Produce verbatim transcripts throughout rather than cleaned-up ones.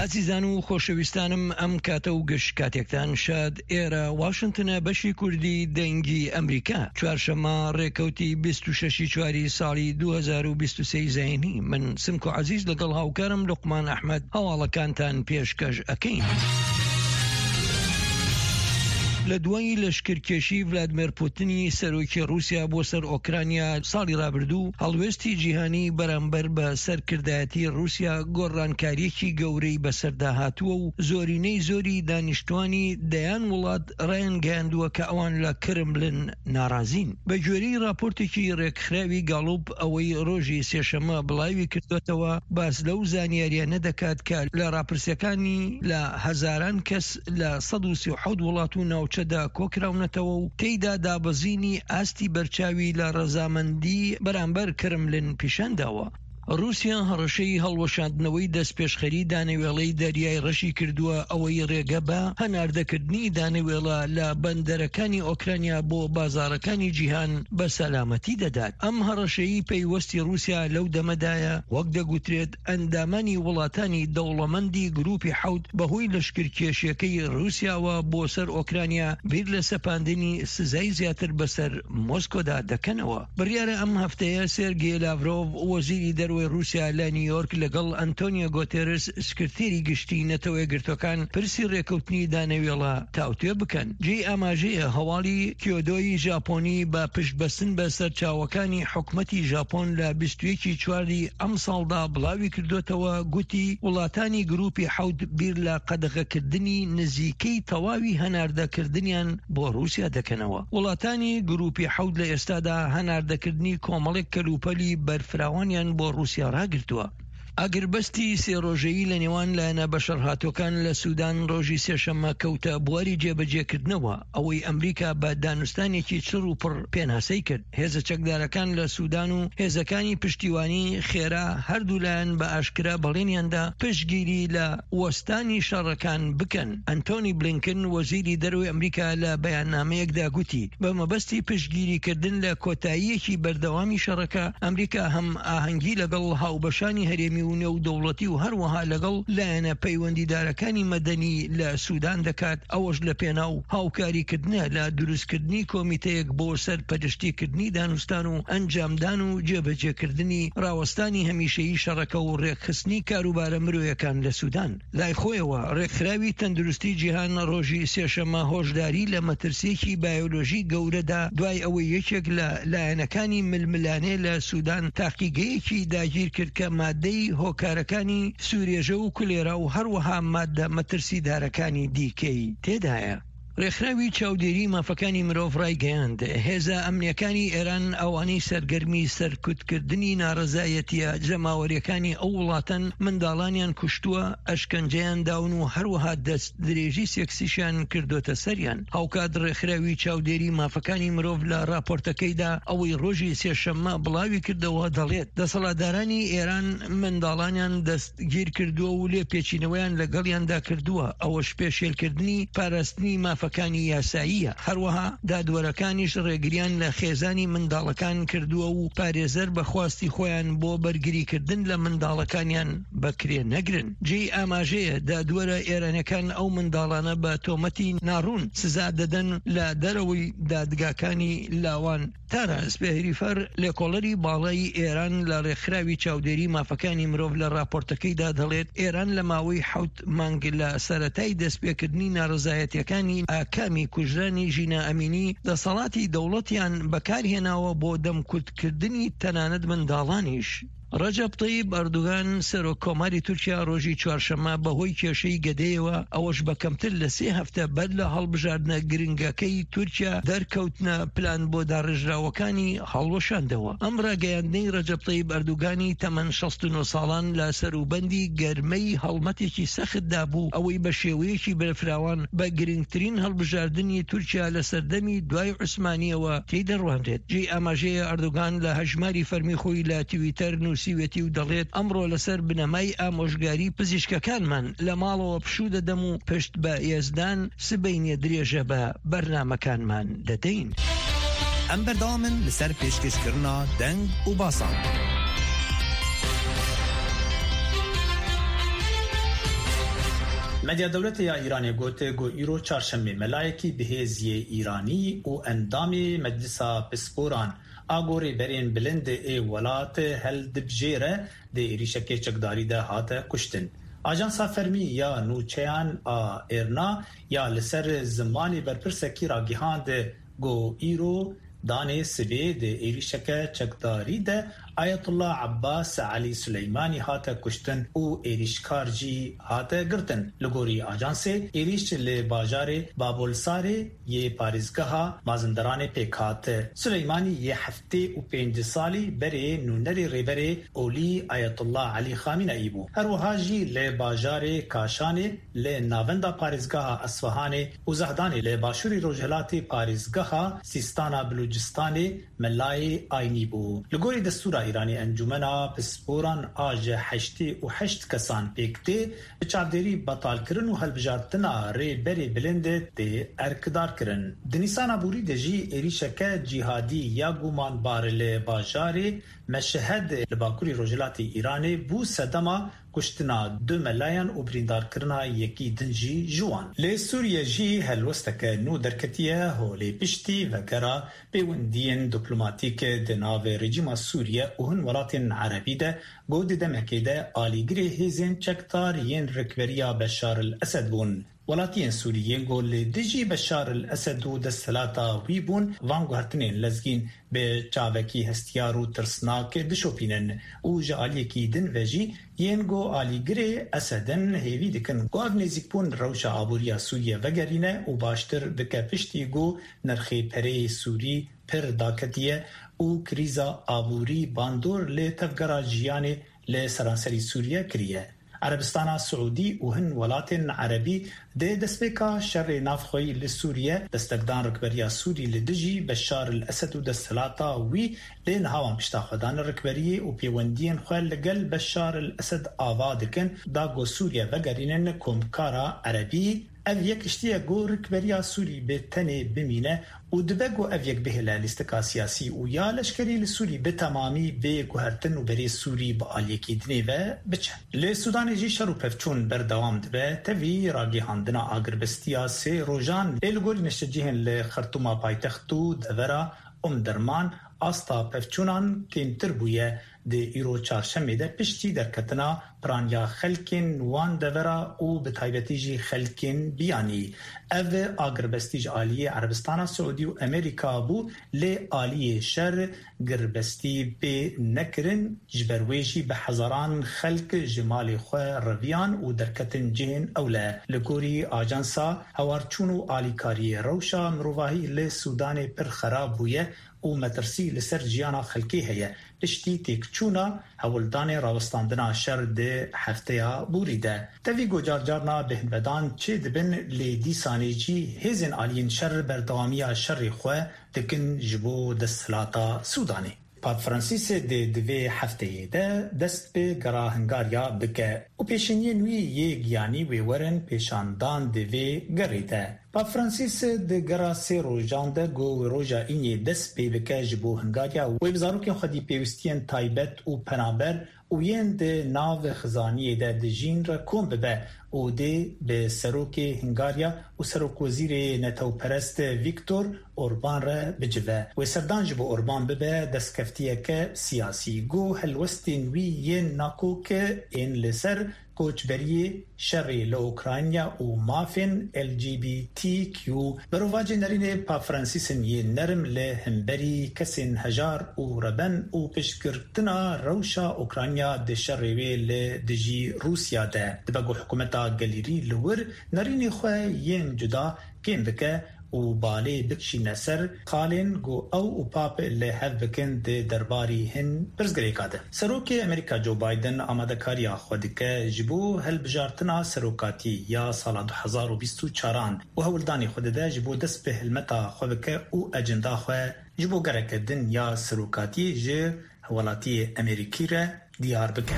ئازیزان و خۆشەویستانم ئەم کاتە و گشت کاتێکتان شاد. ئێرە واشنگتنە بەشی کوردی دەنگی ئەمریکا چوارشەممە ڕێکەوتی بیست و شەش چواری ساڵی دوو هەزار و بیست و سێ زەینی. من سمک و عەزیز لەگەڵ هاوکارم لوقمان ئەحمەد هەواڵەکانتان پێشکەش ئەکەین. لە دوای لەشکرکێشی ڤلادیمیر پوتینی سەرۆکی رووسیا بۆ سەر ئۆکرانیا ساڵی ڕابردوو، هەڵوێستی جیهانی بەرامبەر بە سەرکردایەتی رووسیا گۆڕانکاریەکی گەورەی بەسەردا هاتووە و زۆرینەی زۆری دانیشتوانی دەیان وڵات ڕێیان گەیاندووە کە ئەوان لە کرملن ناڕازین. بە گوێرەی راپۆرتێکی ڕێکخراوی گاڵوب ئەوەی ڕۆژی سێشەممە بڵاوی کردوێتەوە، باس لەو زانیاریانە دەکات کە لە راپرسیەکانی لە هەزاران کەس لە سەد و سی و حەوت وڵات و ناو چەدا کۆکراونەتەوە و تێیدا دابەزینی ئاستی بەرچاوی لە ڕەزامەندی بەرامبەر کرملن پیشانداوە. رووسیا هەڕەشەی هەڵوەشاندنەوەی دەست پێشخەری دانەوێڵەی دەریای ڕەشی کردووە ئەوەی ڕێگە بە هەناردەکردنی دانەوێڵە لە بەندەرەکانی ئۆکرانیا بۆ بازاڕەکانی جیهان بە سەلامەتی دەدات. ئەم هەڕەشەی پەیوەستی رووسیا لەو دەمەدایە وەک دەگوترێت ئەندامانی وڵاتانی دەوڵەمەندی گروپی حەوت بەهۆی لەشکرکێشیەکەی رووسیاوە بۆ سەر ئۆکرانیا بیر لە سەپاندنی سزای زیاتر بەسەر مۆسکۆدا دەکەنەوە. بڕیارە ئەم هەفتەیە سێرگێ لاڤرۆڤ وەزیری دەروێ رووسیا لە نیویۆرک لەگەڵ ئەنتۆنیۆ گۆتێرس سکرتێری گشتی نەتەوە یەکگرتوەکان پرسی ڕێکەوتنی دانەوێڵە تاوتوێ بکەن. جێی ئاماژەیە هەواڵی کیۆدۆی ژاپۆنی بە پشتبەستن بە سەرچاوەکانی حکومەتی ژاپۆن لە بیست و یەکی چواری ئەم ساڵدا بڵاوی کردوێتەوە، گوتی وڵاتانی گروپی حەوت بیر لە قەدەغەکردنی نزیکەی تەواوی هەناردەکردنیان بۆ رووسیا دەکەنەوە. وڵاتانی گروپی حەوت لە ئێستادا هەناردەکردنی کۆمەڵێک کەلوپەلی بەرفراوانیان بۆ رووسیا ڕاگرتووە. ئەگربەستی سێڕۆژەیی لە نێوان لایەنە بەشەرهاتوەکان لە سوودان ڕۆژی سێشەممە کەوتە بواری جێبەجێکردنەوە، ئەوەی ئەمریکا بە دانوستانێکی چڕ و پڕ پێناسەی کرد. هێزە چەکدارەکان لە سوودان و هێزەکانی پشتیوانی خێرا هەردوو لایەن بە ئاشکرا بەڵێنیاندا پشتگیری لە وەستانی شەڕەکان بکەن. ئەنتۆنی بلینکن وەزیری دەروی ئەمریکا لە بەیاننامەیەکدا گوتی بە مەبەستی پشتگیریکردن لە کۆتاییەکی بەردەوامی شەڕەکە، ئەمریکا هەم ئاهەنگی لەگەڵ هاوبەشانی هەرێمی و نێودەوڵەتی و هەروەها لەگەڵ لایەنە پەیوەندیدارەکانی مەدەنی لە سوودان دەکات، ئەوەش لە پێناو هاوکاریکردنە لە دروستکردنی کۆمیتەیەک بۆ سەر پەرشتیکردنی دانوستان و ئەنجامدان و جێبەجێکردنی ڕاوەستانی هەمیشەیی شەڕەکە و ڕێکخستنی کاروبارە مرۆیەکان لە سوودان. لای خۆیەوە ڕێکخراوی تەندروستی جیهان ڕۆژی سێشەممە هۆشداری لە مەترسیەکی بایۆلۆژی گەورەدا دوای ئەوەی یەکێک لە لایەنەکانی ململانێ لە سوودان تاقیگەیەکی داگیر کرد کە مادەی هۆکارەکانی سوورێژە و کولێرا و هەروەها مادە مەترسیدارەکانی دیکەی تێدایە. ڕێکخراوی چاودێری مافەکانی مرۆڤ ڕایگەیاند هێزە ئەمنیەکانی ئێران ئەوانەی سەرگەرمی سەرکوتکردنی ناڕەزایەتیە جەماوەریەکانی ئەو وڵاتەن منداڵانیان کوشتووە، ئەشکەنجەیان داون و هەروەها دەست درێژی سێکسیشیان کردوتە سەریان. هاوکات ڕێکخراوی چاودێری مافەکانی مرۆڤ لە راپۆرتەکەیدا ئەوەی ڕۆژی سێشەممە بڵاوی کردەوە دەڵێت دەسەڵاتدارانی ئێران منداڵانیان دەستگیر کردووە و لێ پێچینەوەیان لەگەڵیاندا کردووە، ئەوەش پێشێلکردنی پاراستنی مافەکانی یاساییە. هەروەها دادوەرەکانیش ڕێگریان لە خێزانی منداڵەکان کردووە و پارێزەر بەخواستی خۆیان بۆ بەرگریکردن لە منداڵەکانیان بەکرێ نەگرن. جێی ئاماژەیە دادوەرە ئێرانەکان ئەو منداڵانە بە تۆمەتی ناڕوون سزا دەدەن لە دەرەوەی دادگاکانی لاوان. تارە سپێهریفەر لێکۆڵەری باڵای ئێران لە ڕێکخراوی چاودێری مافەکانی مرۆڤ لە راپۆرتەکەیدا دەڵێت ئێران لە ماوەی حەوت مانگ لە سەرەتای دەستپێکردنی ناڕەزایەتیەکانی ئاکامی کوژرانی ژینە ئەمینی دەسەڵاتی دەوڵەتیان بەکارهێناوە بۆ دەمکوتکردنی تەنانەت منداڵانیش. ڕەجەب تەیب ئەردوغان سەرۆک کۆماری تورکیا ڕۆژی چوارشەممە بەهۆی کێشەی گەدەیەوە ئەوەش بە کەمتر لە سێ هەفتە بەر لە هەڵبژاردنە گرنگەکەی تورکیا دەرکەوتنە پلان بۆ داڕژراوەکانی هەڵوەشاندەوە. ئەم ڕاگەیاندنەی ڕەجەب تەیب ئەردوغانی تەمەن شەست و نۆ ساڵان لە سەروبەندی گەرمەی هەڵمەتێکی سەختدا بوو، ئەوەی بە شێوەیەکی بەرفراوان بە گرنگترین هەڵبژاردننی تورکیا لە سەردەمی دوای عوسمانیەوە تێدەڕوانرێت. جێی ئاماژەیە ئەردوغان لە هەژماری فەرمی خۆی لە تویتەر نووسیوێتی و دەڵێت ئەمڕۆ لەسەر بنەمای ئامۆژگاری پزیشکەکانمان لە ماڵەوە پشوو دەدەم و پشت بە ئێزدان سبەینێ درێژە بە بەرنامەکانمان دەدەین. ئەم بەردەوامن لەسەر پێشکەشکردنا دەنگ و باسان. مدیا دولت یا ایرانی گوته گو ایرو چهارشنبه ملائکی بهزی ایرانی و اندامی مجلسا پسپوران آگوری برین بلند ای ولات هل دبجیره ده ایریشک چکداری ده هات کشتن. آژانسا فرمی یا نوچیان آ ایرنا یا لسر زمانی برپرسکی را گیهاند گو ایرو دانه سبی ده ایریشک چکداری ده آیت الله عباس علی سلیمانی هاته کشتن او ایریشکار جی هاته گرتن. لگوری آجانس ایریش لی باجار بابولساره یه پارزگاه مازندران پیکات. سلیمانی یه هفته و پنج سالی بره نونری ریبره اولی آیت الله علی خامنه‌ای بو. هر وحاجی لی باجار کاشانه لی ناوندا پارزگاه اصفهانه و زهدانه لی باشوری روجهلات پارزگاه سیستان بلوچستان ملای آینی بو. لگوری دستور ایرانی انجمنا پسپوران آج هشتی و هشت کسان پیکته بچابدری بطال کرن و هلبجارتنا ری بری بلنده ده ارکدار کرن. دنیسانا بوری ده جی ایریشک جیهادی یا گومان بارل باجاری مشهد لباکوری روجلاتی ایرانی بو سدما کشتنا دو ملاین و بریندار کرنا یکی دنجی جوان. لی سوریه جی هلوستک نو درکتیه هولی پشتی وکرا پیوندین دیپلوماتیک دناو رژیم سوریه و هن ولاتین عربی ده گود دمکی ده آلیگری هیزین چکتار ین رکبریا بشار الاسد بون. ولاتین سوریین گول دیجی بشار الاسد و دستلاتا ویبون وانگو هرتنین لزگین به چاوکی هستیارو ترسناک دشوپینن و جالیکی دن وجی ینگو آلیگری اسدن هیوی دکن گواگ نزیک بون روش آبوریا سوریه وگرینه و باشتر دکه پشتی گو نرخی پره سوری پر داکتیه و کریزا آبوری باندور لی تفگرا جیانه لی سرانسری سوریه کریه. عربستان سعودی و هن ولات عربی ده دستبکا شر نافخوی لسوریه دستگدان رکبریا سوری لدجی بشار الاسد و دستلاتا وی لین هاوان پشتا خودان رکبری و پیوندین خوال لگل بشار الاسد آوادکن دا گو سوریه وگرینن کمکارا عربی او یک اشتیه گو رکبریا سوری به تنه بمینه و دبگو او یک بهلا لیستکا سیاسی و یا لشکری لسوری به تمامی به گوهرتن و بری سوری با آلیکی دنه و بچن. لی سودان جی شروع پفچون بردوام دبه تاوی راگی هاندنا آگر بستیا سی روژان ایلگوری نشجیهن لخرطوما پایتختو دورا ام درمان آستا پفچونان کمتر بویه ده ایرو چارشنبه ده پشتی در کتنا پرانیا خلکین وان دورا و به تایبتی جی خلکین بیانی. او آگربستیج آلیه عربستان سعودی و امریکا بو لی آلیه شر گربستی به نکرن جبرویجی به هزاران خلک جمال خواه رویان و درکتن جهن اوله. لگوری آجانسا هوارچون و آلیکاری روشا مروواهی لی سودان پر خراب بویه و مترسی لسر جیانا خلکی هیه. پشتی تیکچونا هولدان راوستاندنا شر ده هفته بوریده. تاوی گوجارجارنا بهنبدان چه دبن لی دیسانی جی هزین آلین شر بردوامی شر خواه دکن جبو دستلاتا سودانی. پاپ فرانسیس ده دوی هفته ده دست به گرا هنگاریا بکه و پیشنی نوی یه گیانی وی ورن پیشاندان دوی گریده. پاپ فرانسیس ده گرا سی روژان ده گو روژا اینی دست به بکه جبو هنگاریا و بزاروکین خودی پیوستین تایبت و پنابر و ین ده ناو خزانی ده ده جین را کن ببه و ده به سروک هنگاریا و سروک وزیر نتو پرست ویکتور اوربان را بجوه و سردان جبو اوربان ببه دستکفتیه که سیاسی گو هلوستین وی ین ناکو که این لسر کوچبری شری لوکراینیا و مافین ال جی بی تی کیو برواج نرین پا فرانسیسن یه نرم لهمبری کسین هجار و ربن و پشکرتنا روشا اوکراینیا ده شریوی لدجی روسیا ده دبگو حکومتا گلیری لور نرین خواه ین جدا کم بکه و بالی بکشی نسر خالین گو او و پاپ اللي هف بکن ده درباری هن برزگری کاده. سروک امریکا جو بایدن آماده کاری خودکه جبو هل بجارتنا سروکاتی یا سال دو هزار و بیست و چهار و هولدانی خود ده جبو دست به هلمتا خودکه و اجندا خواه جبو گرک دن یا سروکاتی جه ولاتی امریکی را دیار بکن.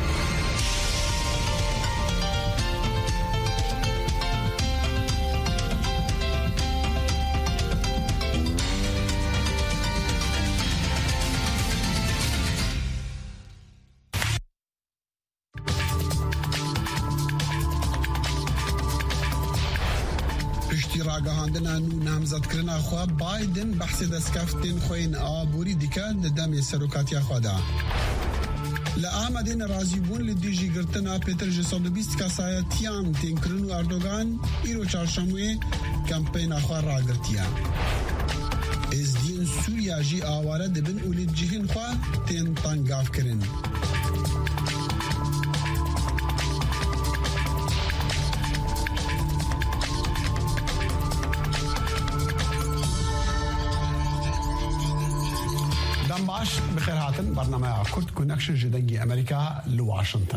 پشتی راگهاندنا نو نامزد کرنا خوا بایدن بحث دستکفتن خوین آبوری دیکن دم سروکاتیا خوادا لآمدین رازی بون لدیجی گرتنا پیتر جسد و بیست کسایتیان تینکرن و اردوگان ایرو چارشموی کمپین خواه راگرتیا از دین سوریا جی آواره دبن اولید جهین خواه تین تنگاف کرن بخير هاتن برنامج كورت كونكشن جدنجي أمريكا لواشنطن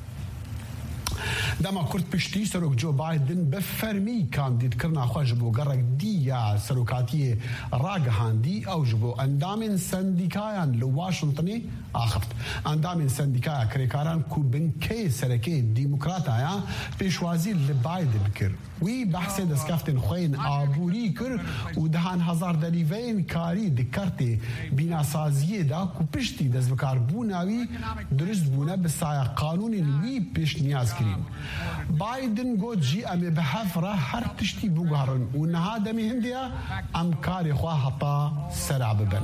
دما كورت بشتي سروك جو بايدن بفرمي كانديد كرنا خواج بو قرق ديا سروكاتي راقهاندي أو جبو اندامين سنديكايان لواشنطني آخفت اندامين سنديكايا كريكاران كو بنكي سركي ديمقراطايا بيشوازي لبايدن كر وی بحث دستکفتن خوین آبوری کر و دهان هزار دلیوین کاری دکرتی بیناسازیه دا کو پشتی دست بکار بوناوی درست بونه بسایه قانون وی پشت نیاز کرین بایدن گوت جی امی بحف را هر تشتی بگهرن و نها دمی هندیا ام کاری خواه حتا سرع ببن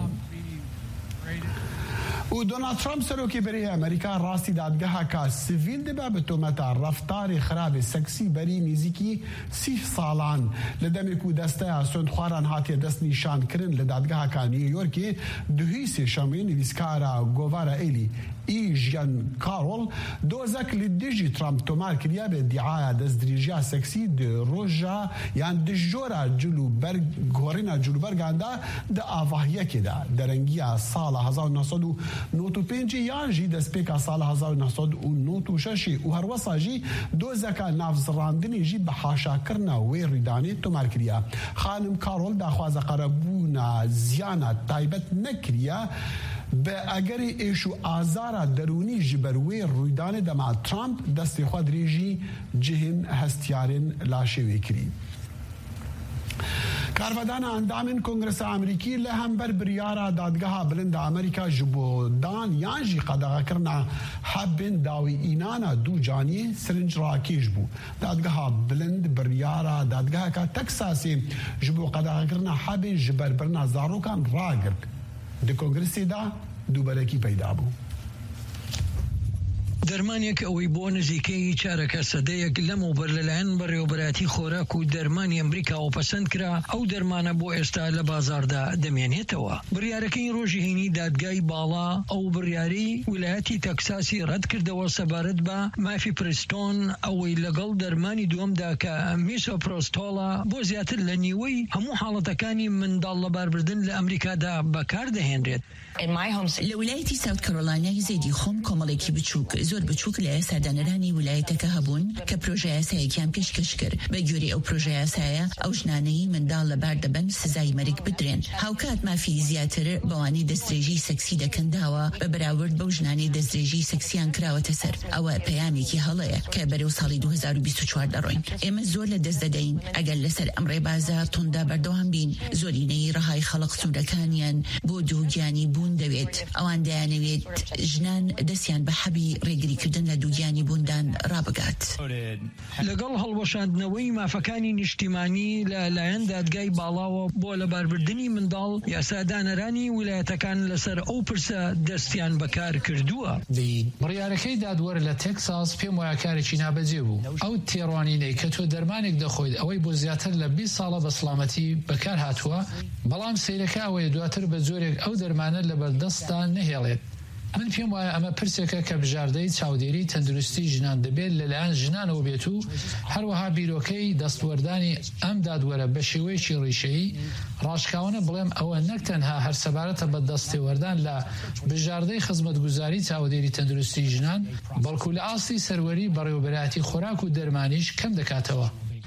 و دونالد ترامپ سروکی بری امریکا راستی دادگاه کا سیویل دبا به تومت رفتار خراب سکسی بری نزیکی سی سالان لدمی کو دسته سند خواران هاتی دست نشان کرن لدادگاه کا نیویورک دهیس شامین ویسکارا گوارا ایلی ایجان کارول دوزک لدیجی ترامپ تومار کریا به دعای دزدریجا سکسی د روجا یان دجورا جلو برگ گورینا جلو برگاندا د آواهیه که دا درنگیا سال هزار و نهصد و نود و پنج یان جی دست پیکا سال هزار و نهصد و نود و شش و هر وسا جی دوزک نافزراندنی جی به حاشا کرنا و ریدانی تومار کریا خانم کارول دا خواز قربونا زیانا تایبت نکریا به اگر ایشو آزار درونی جبروی رویدان دما ترامپ دست خود ریجی جهن هستیارن لاشوی کری کارودان اندامن کنگرس امریکی لهم بر بریارا دادگاه بلند امریکا جبو دان یانجی قدغه کرنا حبن داوی اینانا دو جانی سرنج راکیش بو دادگاه بلند بریارا دادگاه کا تکساسی جبو قدغه کرنا حبن جبر برنا زاروکان راگرد د کنگرسی دا دووبەرێکی پەیدا بوو. دەرمانێک ئەوەی بۆ نزیکەی چارەکە سەدەیەک لەمەوبەر لەلایەن بەڕێوەبەراتی خۆراک و دەرمانی ئەمریکاوە پەسەند کرا ئەو دەرمانە بۆ ئێستا لە بازاردا دەمێنێتەوە. بڕیارەکەی ڕۆژی هەینی دادگای باڵا ئەو بڕیاری ویلایەتی تەکساسی ڕەت کردەوە سەبارەت بە مافی پرستۆن ئەوەی لەگەڵ دەرمانی دووەمدا کە میسۆپرۆستۆڵە بۆ زیاتر لە نیوەی هەموو حاڵەتەکانی منداڵ لەباربردن لە ئەمریکادا بەکاردەهێنرێت. لە ویلایەتی ساوت کارۆلاینای زێدی خۆم کۆمەڵێکی بچووک زۆر بچووک لە سەردانەرانی ویلایەتەکە هەبوون کە پرۆژە یاسایەکیان پێشکەش کرد بە گوێرەی ئەو پرۆژە یاسایە ئەو ژنانەی منداڵ لەبار دەبن سزای مەرگ بدرێن. هاوکات مافی زیاتر بەوانەی دەستدرێژی سەکسی دەکەنداوە بە بەراورد بەو ژنانەی دەستدرێژی سەکسیان کراوەتە سەر. ئەوە پەیامێکی هەڵەیە کە بەرەو ساڵی دوو هەزار و بیست و چوار دەڕۆین. ئێمە زۆر لە دەست دەدەین ئەگەر لەسەر ئەم ڕێبازە توندا بەردەوام بین. زۆرینەی ڕەهای خەڵق سوورەکانیان بۆ دووگیانی بوون دەوێت. ئەوان دەیانەوێت ژنان دەستیان بە حەبی ڕێگریکردن لە دووگیانی بووندان ڕابگات. لەگەڵ هەڵوەشاندنەوەی مافەکانی نیشتیمانی لە لایەن دادگای باڵاوە بۆ لەباربردنی منداڵ یاسادانەرانی ویلایەتەکان لەسەر ئەو پرسە دەستیان بەکار کردووە. بڕیارەکەی دادوەر لە تێکساس پێم وایە کارێکی نابەجێ بوو. ئەو تێڕوانینەی کە تۆ دەرمانێک دەخۆیت ئەوەی بۆ زیاتر لە بیست ساڵە بە سڵامەتی بەکار هاتووە، بەڵام سەیرەکە ئەوەیە دواتر بە جۆرێک ئەو دەرمانە لە بەردەستدا نەهێڵێت. من پێم وایە ئەمە پرسێکە کە بژاردەی چاودێری تەندروستی ژنان دەبێت لەلایەن ژنانەوە بێت و هەروەها بیرۆکەی دەستوەردانی ئەم دادوەرە بە شێوەیەکی ڕیشەیی ڕاشکاوانە بڵێم ئەوە نەک تەنها هەر سەبارەتە بە دەستێوەردان لە بژاردەی خزمەتگوزاری چاودێری تەندروستی ژنان بەڵکو لە ئاستی سەروەری بەڕێوەبەراتی خۆراک و دەرمانیش کەم دەکاتەوە.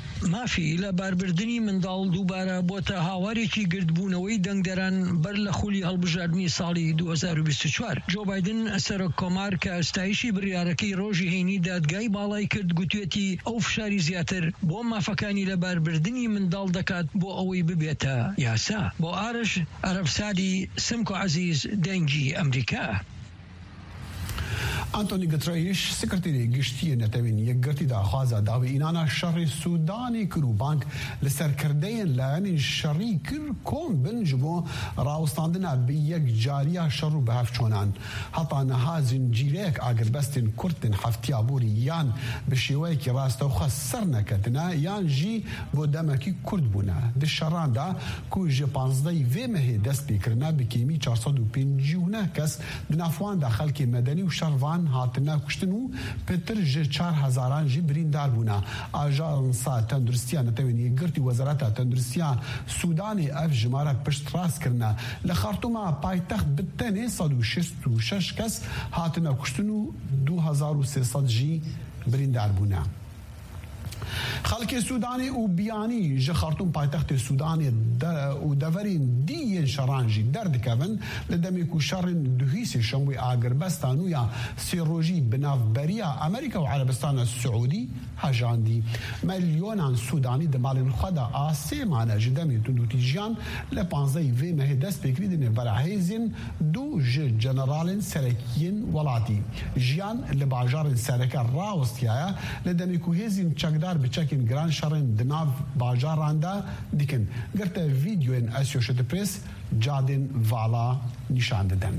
مافی لە باربردنی منداڵ دووبارە بۆتە هاوارێکی گردبوونەوەی دەنگدەران بەر لە خولی هەڵبژاردننی ساڵی دوو هەزار و بیست و چوار. جۆ بایدن سەرۆک کۆمار کە ئەستایشی بڕیارەکەی ڕۆژی هەینی دادگای باڵای کرد گوتوێتی ئەو فشاری زیاتر بۆ مافەکانی لە باربردنی منداڵ دەکات بۆ ئەوەی ببێتە یاسا. بۆ ئارش عەرەبسادی سمکۆ عەزیز دەنگی ئەمریکا. أنتوني غوتريش سكرتيري گشتي نتوين يگرتي دا خوازا داوي إنانا شر سوداني كرو بانك لسر كردين لان شري كر كون بن جبو راوستاندنا بيك جاريا شرو بهف چونان حتى نهازن جيريك آگر بستن كرتن حفتيا بوري يان بشيويك راستو خسرنا كتنا يان جي بو دمكي كرد بونا دي شران دا كو جي پانزدهی في مهي دست بكرنا بكيمي چهارصد و پنجاه كس دنافوان داخل كي مدني و شروان هاتنا کشتنو پتر جه چار هزاران جی بریندار بونا آژانسا تندرستیا نتوینی گرتی وزارت تندرستیا سودانی اف جماره پشت راست کرنا لخارتوما پایتخت بتنه صد و شست و شش کس هاتنا کشتنو دو هزار و سیصد جی بریندار بونا خلق سوداني و بياني جه خرطوم پایتخت سوداني و دورين دي شرانجي درد كفن لدميكو شرن دهيس شموي آقربستان ويا سيروجي بناف بريا أمريكا وعربستان السعودي هجاندي مليونان سوداني دمالين خدا آسي معنا جدامي تندو تيجيان لپانزي في مهدس بكريدين برعهيزين دو جه جنرالين سركيين ولاتي جيان لباجار سركا راوستيايا لدميكو هيزين چكدار بچكين گران شرن دناف باجاراندا ديكن گرتا فيديوين اسوشيتد بريس جادن فالا نشان ددن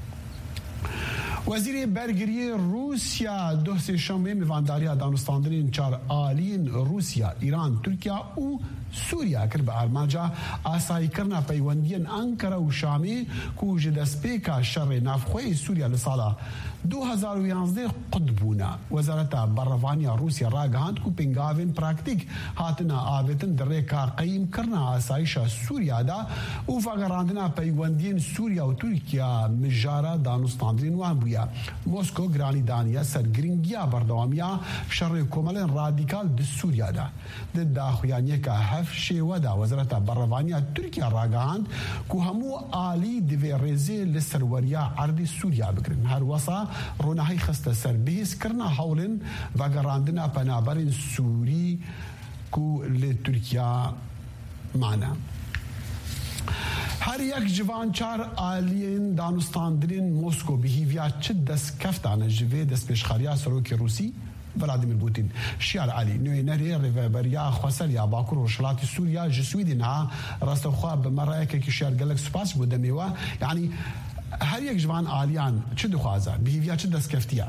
وزیر برگری روسیا دو سه شنبه میوانداری دانستاندرین چار آلین روسیا ایران ترکیه و سوریا کرد به ارماجا آسایی کرنا پیوندین انکره و شامی کو جدسپیکا شر نافخوی سوریا لسالا دو هزار و یازده قطبونا وزارت بروانیا روسیا را گهاند کو پنگاوین پراکتیک هاتنا آویتن درکا قیم کرنا آسایشا سوریا دا و فقراندنا پیوندین سوریا و ترکیه مجارا دانستاندرین وان بویا موسکو گرانی دانیا سرگرنگیا بردوامیا شر کوملن رادیکال د سوریا دا د داخویانیه که هف شیوه دا وزارت بروانیا ترکیه را گهاند کو همو آلی دوی ریزی لسروریا عردی سوریا بگرن هر وصا رونحی خسته سر بهیس کرنا حولن و گراندنا پنابرین سوری کو لترکیه معنا هر یک جوان چار آلین دانستاندرین موسکو بهیویا چه دست کفتانه جوه دست پیشخاریا سروک روسی ولادیمیر پوتین شیار علی نوی نری ریوبریا خواسریا باکور و شلاتی سوریا جسویدی نا راستوخواه بمرأیه که شیار گلک سپاس بوده میوه یعنی هر یک جوان آلیان چه دخوازه بهیویا چه دست کفتیا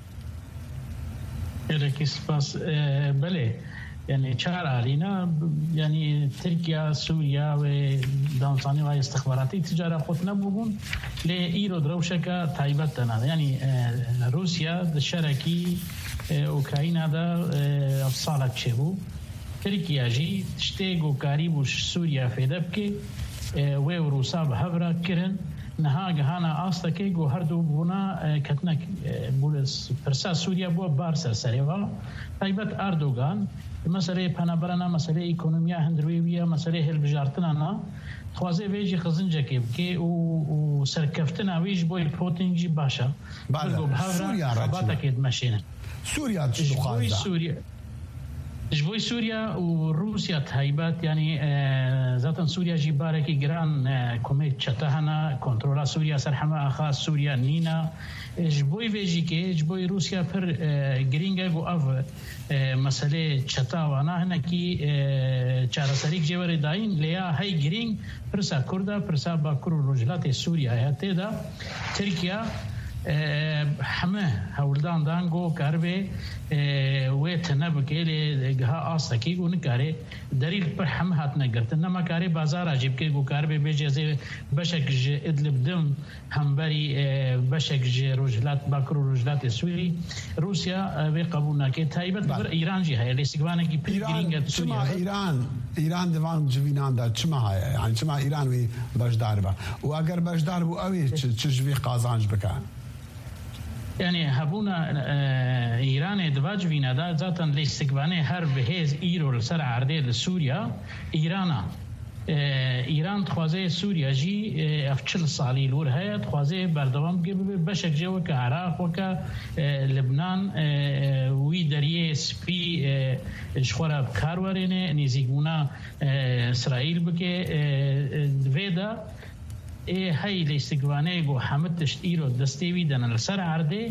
گلک سپاس بله يعني چهار علينا يعني تركيا سوريا ودانساني وهي استخباراتي تجارة خطنا بقول لإيرو دروشكا تايبتنا يعني روسيا الشركي أوكرانيا دا أفصالك شبو تركيا جي تشتيقو قريبوش سوريا في دبكي وروسا بهبرا كرن نها جهانا أصلكي جو هردو بونا كتنك بولس برسا سوريا بو بارسا سريوا تايبت أردوغان مسألة پنابرنا مسألة إيكونوميا هندروية مسألة هالبجارتنا خوازه ويجي خزنجة كي و سركفتنا ويج بوي بروتينجي باشا سوريا رابطة كيد ماشينا سوريا تشدو خوازه سوريا جبوي سوريا وروسيا تهيبات يعني ذاتا سوريا جيباركي جران كوميت شتاهنا كنترولا سوريا سرحما أخاص سوريا نينا جبوي فيجيكي جبوي روسيا پر جرينجا جو أف مسألة شتاوانا هنا كي چارسريك جوار داين ليا هاي جرينج پرسا كردا پرسا باكرو رجلات سوريا هتدا تركيا همه هولدان دانگو کربه و تنب کلی جها آسکی گون کاره دلیل پر هم هات نگرت نما کاره بازار عجیب که گو کربه بجزه بشک ج ادلب دم هم بری بشک ج رجلات باکرو رجلات سوری روسیا و قبول نکه تایبت بر ایران جی هایی لیستگوانه کی پیگرینگ سوریا ایران ایران دوان جوینان دا چما هایی یعنی چما ایران وی بجدار با و اگر بجدار بو اوی چجوی قازانج بکن يعني هبونا إيران دواج فينا دا ذاتا لاستقبانه هر بهز إيرو لسر عرده لسوريا إيرانا إيران تخوازه سوريا جي أفشل صالي لور هيا تخوازه بردوام بشك جي وكا عراق وكا لبنان وي دريه سبي شخورا بكارورينه نيزيقونا إسرائيل بكي فيدا ای هایی لیستگوانه گو همه تشتیرو دستیوی دن لسر عرده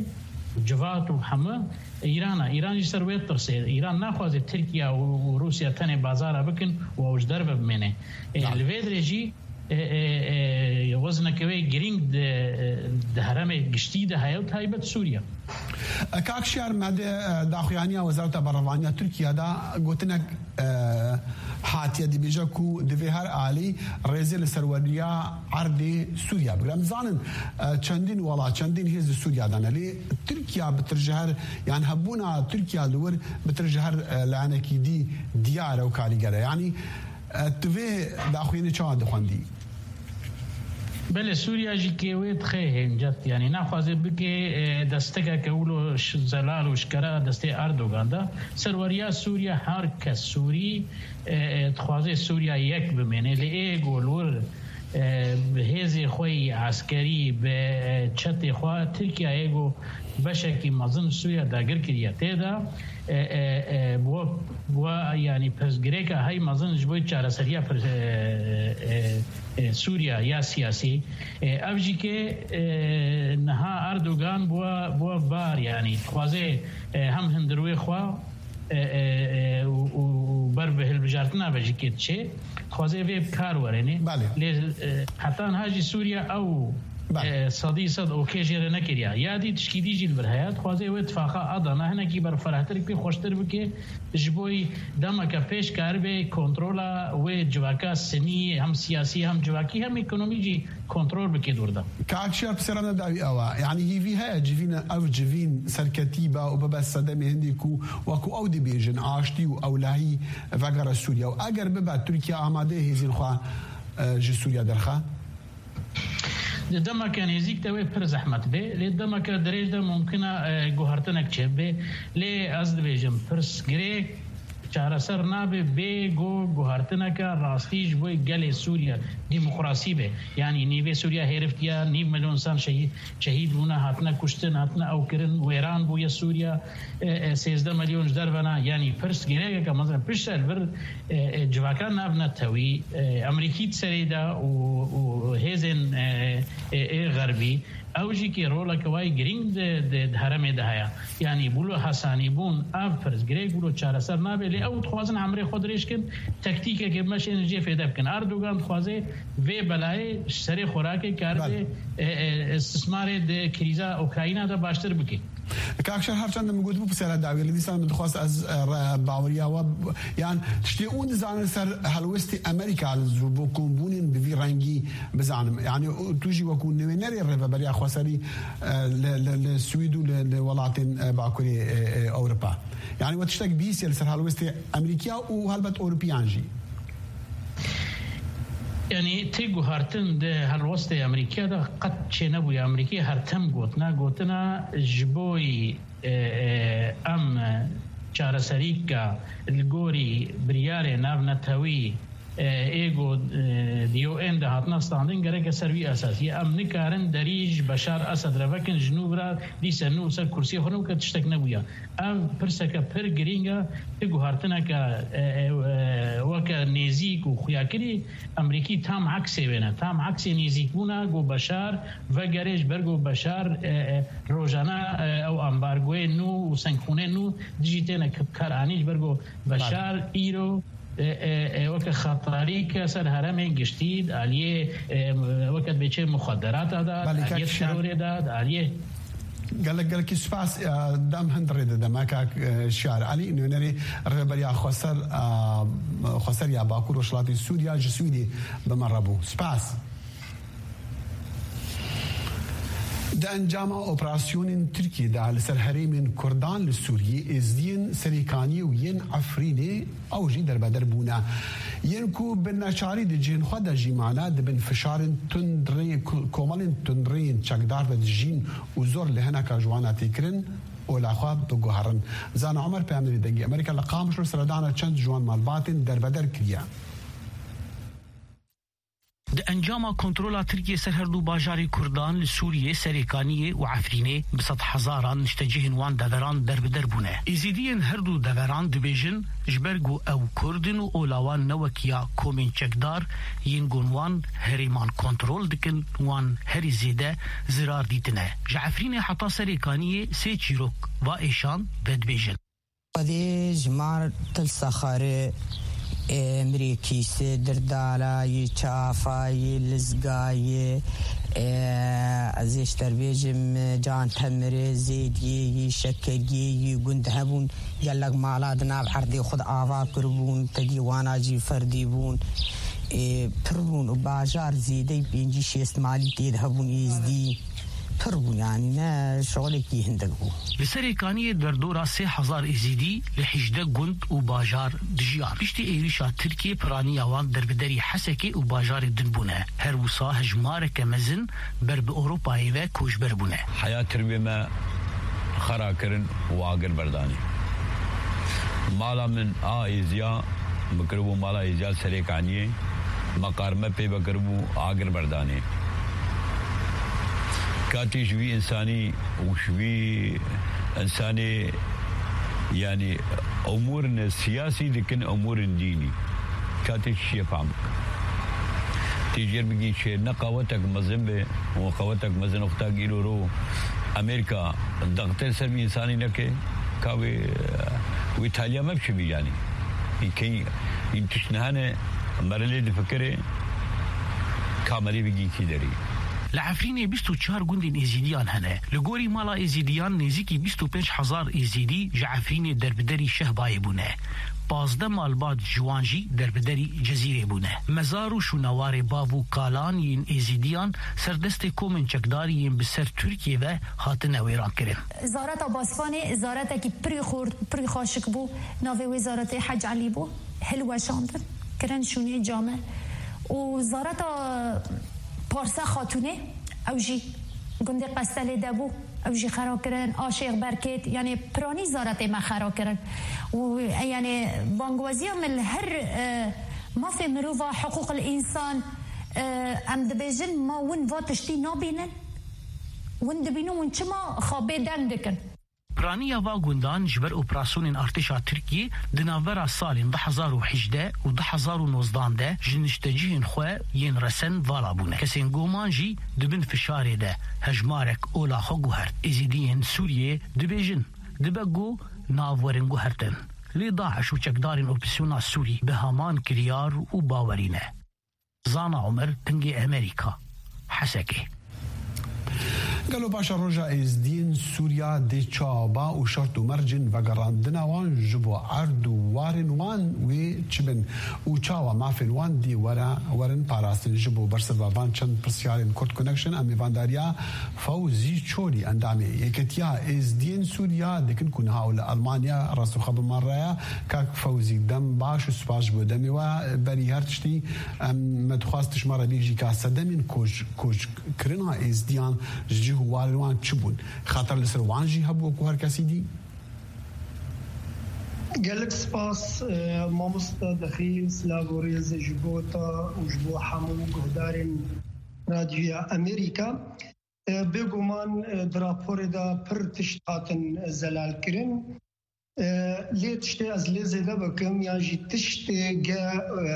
جوات و همه ایران ایرانی سرویت ترسه ایران نخوازه ترکیه و روسیا تنه بازار بکن و اوجدار ببینه الوید رجی وزن کوي گرینگ د هرم گشتي د حیات هایبت سوریا کاکشار ماده داخليانيه وزاره برلمانيه تركيا دا گوتنك حاتيه دي بيجاكو د هر عالي رزل سروريا عرض سوريا برمزان چندين ولا چندين هز سوريا دانا لي تركيا بترجهر يعني هبونا تركيا دور بترجهر لعنكي دي ديار وكاليغرا يعني توی داخليني چا دخوندي بله سوریا جی که وید خیلی جت یعنی نخوازه بکه دسته که اولو زلال و شکره دسته اردوگان ده سروریا سوریا هر کس سوری تخوازه سوریا یک بمینه لی گولور هزی خوی عسکری به چت خواه ترکیه ایگو بشکی مزن سوریا داگر کریه تیدا بو بو یعنی پرزگره که های مزن جبوی چاره سریا پر سوریا یا سیاسی افجی که نها اردوگان بو بو بار یعنی خوازه هم هندروی خواه و بر به البجارتنا بجی که چه خوازه وی کار ورنه حتی هاجی سوریا او صدی صد اوکی جره نکریا یادی تشکیدی جیل بر حیات خوازه و اتفاقا ادانه هنه کی بر فرحتر کی خوشتر بکه جبوی دمکا پیش کار به کنترولا و جواکا سنی هم سیاسی هم جواکی هم اکونومی جی کنترول بکه دوردا کاکشار بسرنا داوی اوا يعني هي فيها جيفين او جيفين سركتيبه وببس صدمه هنديكو وكو او دي بيجن عاشتي او لاهي فقر سوريا واگر ببا تركيا اماده هزين خوا جي سوريا درخه دما كان يزيك توي پر زحمت به لدما كا دريج ده ممكنه گوهرتنك چه به لي از ديجم پرس گري چاره سر نابه به گو گوهرتنك راستيج بو گل سوريا ديمقراطي به يعني نيوه سوريا هرفتيا نيم مليون انسان شهيد شهيد بونا هاتنا كشتن هاتنا او كرن ويران بو سوريا سيزده مليون جدر بنا يعني پرس گري که مثلا پشتل بر جواکان نابنا توي امريكي تسريدا و هزن غربي اوجي كي رولا كواي جرينج د هرم دهيا يعني بولو حساني بون افرز جري بولو چارسر نابلي او تخوازن عمري خودريش كن تكتيكه كي مش انرجي فيدا بكن اردوغان خوازه و بلاي سري خوراكي كارد استثمار د كريزا اوكراينا دا باشتر بكي كاكشر هرچند موجود بو بسلا داوی لیسان متخصص از باوریا و يعني تشتيقون زان سر هلوستي امريكا زوبو كومبونين بفي رنگي بزانم يعني توجي وكون نينري ريفابريا خوسري للسويد ولولاتين باكوري اوروبا يعني وتشتاق بيس سر هلوستي امريكا وهلبت اوروبيانجي يعني تيجو هارتن ده هالوسط أمريكا ده قد شنبو يا أمريكا هارتم قوتنا قوتنا جبوي أم چارسريكا الجوري برياري نافنا تاوي ايگو دیو ان ده هاتنا ستاندين گره که سروي اساسي ام نکارن دریج بشار اسد روکن جنوب را دي سنو سر کرسي خنو که تشتک نبويا ام پرسکه پر گرینگا ايگو هارتنا که وکا نيزيك و خياكري امريكي تام عكسي بينا تام عكسي نيزيك بونا گو بشار و گريج برگو بشار روجانا او امبارگوه نو و سنخونه نو ديجيتينا كارانيج برگو بشار ايرو وقت خطری که سر هرم گشتید علیه وقت بچه مخدرات داد علیه ترور داد علیه قال لك قال لك سباس دام هندريد دما كاك شعر علي انه نري ربريا خسر خسر يا باكور وشلاطي سوريا جسودي بمربو سباس ده انجام اوبراسيون تركي ده على سر هرم كردان لسوريا ازدين سريكاني وين عفريني او جي در بدر بونا ينكو بالنشاري دي جين خدا جي معنا دبن فشار تندري كومالين تندرين چقدار بدجين وزور لهنا كجوانا تكرن ولا خواب بگوهرن زان عمر پیامداری دنگی امریکا لقامش رو سردانا چند جوان مال باطن در بدر کریا د انجام کنترل ترکیه سر هر دو باجاری کردان لسوریه سریکانیه و عفرینه بسط هزاران نشتجهن وان دوران در بدر بونه ازیدین هر دو دوران دبیجن جبرگو او کردن و اولاوان نوکیا کومین چکدار ینگون وان هریمان کنترل دکن وان هری زیده زرار دیتنه جعفرینه حتا سریکانیه سی چیروک و ایشان بدبیجن قدی جمار تلسخاره امریکی سدردالای چافای لزگای ازش تربیجم جان تمر زیدی شکگی گند هبون یلق مالاد ناب حردی خود آوا کربون تدیوانا جی فردی بون پربون و باجار زیدی بینجی شیست مالی تید هبون ایزدی پربون یعنی نه شغلی کی هندگو لسریکانی در دورا سه هزار ازیدی لحجده گند و باجار دجیان پشتی ایریشا ترکیه پرانی آوان در بدری حسکی و باجار دنبونه هر وصا هجمارک مزن بر به اوروپایی و کوش بربونه حیات تربیه ما خرا کرن و آگر بردانی مالا من آئیزیا بکربو مالا ایزیا سریکانیه مقارمه پی بکربو آگر بردانی كاتي شوي إنساني وشوي إنساني يعني أمور سياسي لكن أمور ديني كاتي شيء فهمك تيجي بيجي شيء نقاوتك مزنبه وقاوتك مزن أختك إلورو أمريكا ضغط سربي إنساني نكى كاوي وإيطاليا ما بشبي يعني كي ينتشنهانه مرلي دفكره كاملي بيجي كيدري لعفرینه بیست و چهار گوندین ایزیدیان هنه لگوری مالا ایزیدیان نزیکی بیست و پنج هزار ایزیدی جعفرینه در بدری شهبای بونه پازده مالبات جوانجی در بدری جزیره بونه مزار و شونوار باو کالان ین ایزیدیان سردست کومن چکداری ین بسر ترکیه و هاتن ویران کرن زارت آباسفانه زارت اکی پری خورد پری خاشک بو ناوی وزارت حج علی بو هلوه شاندن کرن شونه جامع و زارت پارسا خاتونه اوجی گنده قستل دبو اوجی خرا کرن آشیق برکت یعنی پرانی زارت ما خرا کرن و یعنی بانگوازی من هر ما في مروفا حقوق الانسان ام دبیجن ما ون واتشتی نابینن ون دبینو ون چما خوابه دندکن پرانیا و گوندان جبر اپراسیون ارتشا ترکیه دناورا سالین ده هزار و هجده و ده هزار و نوزدان ده جنشتجین خواه ین رسن والا بونه کسین گومان جی دبن فشاره ده هجمارک اولا خوگو هرد ازیدین سوریه دبیجن دبگو ناورنگو هردن لی داعش و چکدارین اپسیونا سوری به همان کریار و باورینه زانا عمر تنگی امریکا حسکه قالوا باشا رجع ازدين سوريا دي تشابا وشرط مرجن وقراندنا وان جبو عرض وارن وان وچبن وچاوا مافن وان دي ورا ورن باراستن جبو برسل وان چند برسيارين كورت كونكشن امي فانداريا فوزي تشوري اندامي يكتيا ازدين سوريا دكن كون هاولا المانيا راسو خب مرة كاك فوزي دم باش سباش بودمي و بري هرتشتي ما تخواستش مرة بيجي كاسا دمين كوج كوج كرنا ازديان جي هوالوان چبون خاطر لسر وانجي هبو کو هر کسی دی قالك سباس مامستا دخيل سلاغوريز جبوتا وجبو حمو قهدارين راديو امريكا بيقومان درابور دا پر تشتاتن زلال کرن ليه تشتي از ليزي دا بكم ياجي تشتي جا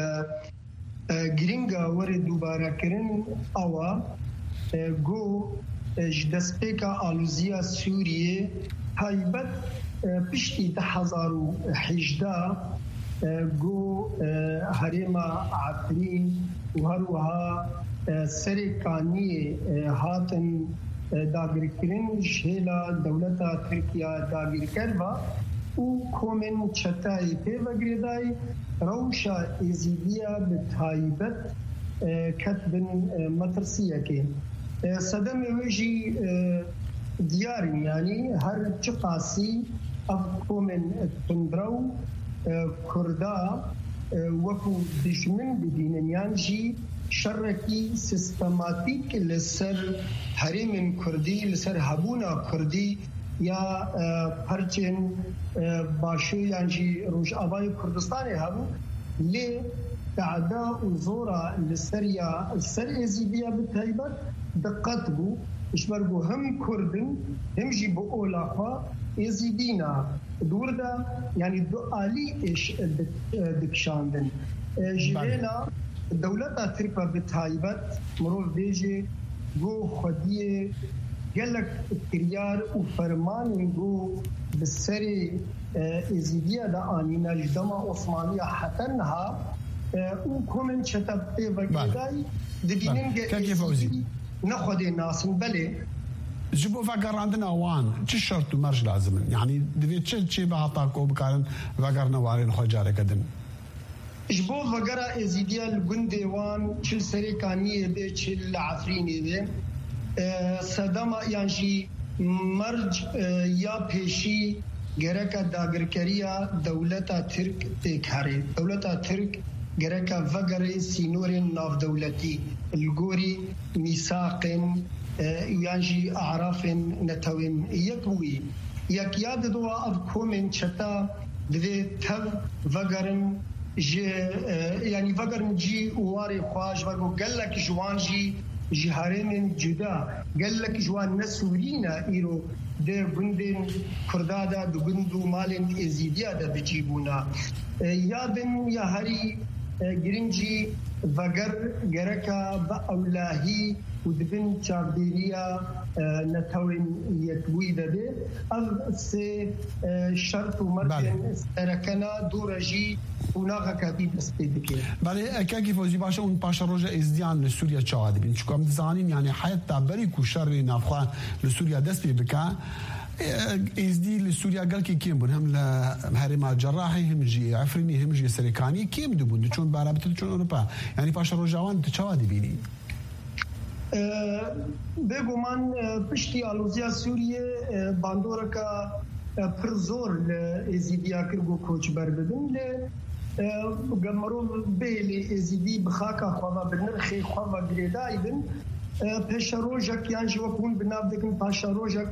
گرينگا ورد دوباره کرن اوا گو جدسپیکا آلوزیا سوریه هایبت پشتی ده هزار و حجده گو هرما عطرین و هروها سریکانی هاتن داگرکرین شهلا دولتا ترکیه داگر کروا و کومن چتای پیوگریدای روشا ازیدیا بتایبت کتبن مترسیه که صدم وجي دياري يعني هر چقاسي افكو من تندرو كردا وكو دشمن بدين يانجي شركي سيستماتيك لسر هرم كردي لسر هبونا كردي يا پرچن باشو يانجي روش آبای كردستان هبو لي اعداء وزورا للسريا السر ازيديه بالتايبت دقت بو اشبرغو هم كردن هم جيبو اولاقا ازيدينا دوردا يعني دؤالي ايش دكشاندن جينا دولتا تركا بالتايبت مروف بيجي جو خديه قالك كريار وفرمان جو بالسري ازيديه دا انينا جدما عثمانيه حتنها وكمن شتب وغداي دبينن كيف فوزي ناخذ الناس بلي جيبوا فقر عندنا وان شو الشرط ومرج لازم يعني دبي تشل شي بعطاكو بكارن فقر نوارين خجاره قدم جبو فقر ازيديه الجندي وان شل سريكانيه بي شل عفريني بي صدما يعني مرج يا بيشي گرکا داگرکریا دولتا ترک تکاره دولتا ترک گرکا وگر سینور ناف دولتی الگوری میثاق یانجی اعراف نتوین یکوی یک یاد دو اب کومن چتا دوی تو وگرن یعنی وگرن جی واری خواج وگو گلک جوانجی جهارين جدا قال لك جوان نسورينا إيرو ده جندين كردادا دو جندو مالين إزيديا ده بجيبونا يادن يا هري جرينجي فقر جركا بأولاهي ودبن شابيريا نتوين يتوي ده ده أغ سي شرط ومركن سركنا دورجي وناغا كابي بستيدكي بله كاكي فوزي باشا اون باشا روجا ازديان لسوريا تشاهد بين شكو مزانين يعني حياة تعبري كو شر نافخا لسوريا دست بكا ازدي لسوريا قال كي كيم بون هم لهرما جراحي هم جي عفريني هم جي سريكاني كيم دبون دچون بارابط دچون اوروبا يعني باشا روجا وان تشاهد بيني بگو من پشتی آلوزیا سوریه باندورکا پر زور لازیدیا کرگو کوچ بر بدن ل گمرو بیلی ازیدی بخاکا خواها بنرخی خواها گریدای بن پشروجک یان جو کون بناب دکن پشروجک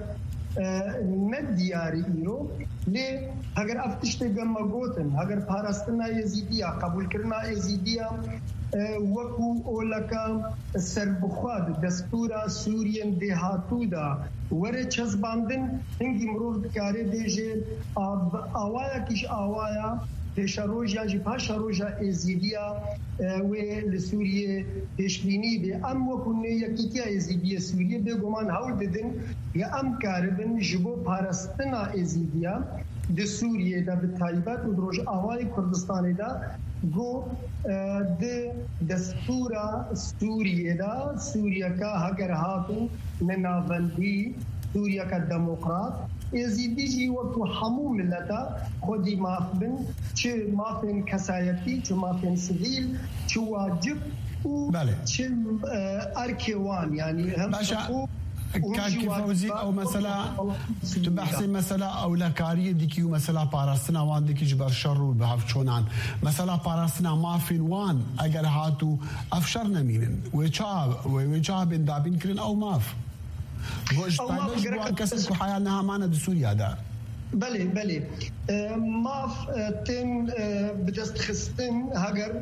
ندیاری ایرو لی اگر افتشت گم گوتن اگر پاراستنا ازیدیا قبول کرنا ازیدیا وکو اولکا سربخواد دستورا سورین دهاتو دا وره چزباندن هنگی مروف دکاره دیجه آوایا کش آوایا پیشروجا جی پاشروجا ازیدیا و لسوریه پیشبینی به ام وکونه یکیتیا ازیدیا سوریه به گمان هول بدن یا ام کاربن جبو پارستنا ازیدیا د سوریه دا به تایبت و دروج آوای کردستان دا گو د دستورا سوریه دا سوریه کا هگر هاتو نناوندی سوریه کا دموکرات ازیدی جی وقت همو ملتا خودی مافبن چه مافن کسایتی چه مافن سویل چه واجب و چه ارکوان يعني هم حقوق كاكي فوزي او مثلا تبحثي مثلا او لكاريه ديكيو مثلا باراستنا وان ديكي جبر شر بهاف شونان مثلا باراستنا ما في وان اگر هاتو افشرنا مين ويشاب ويشاب دابين كرين او ماف وش بايش بو كسر حياتنا معنا بسوريا دا بله بله ماف تم بدست خستن هاجر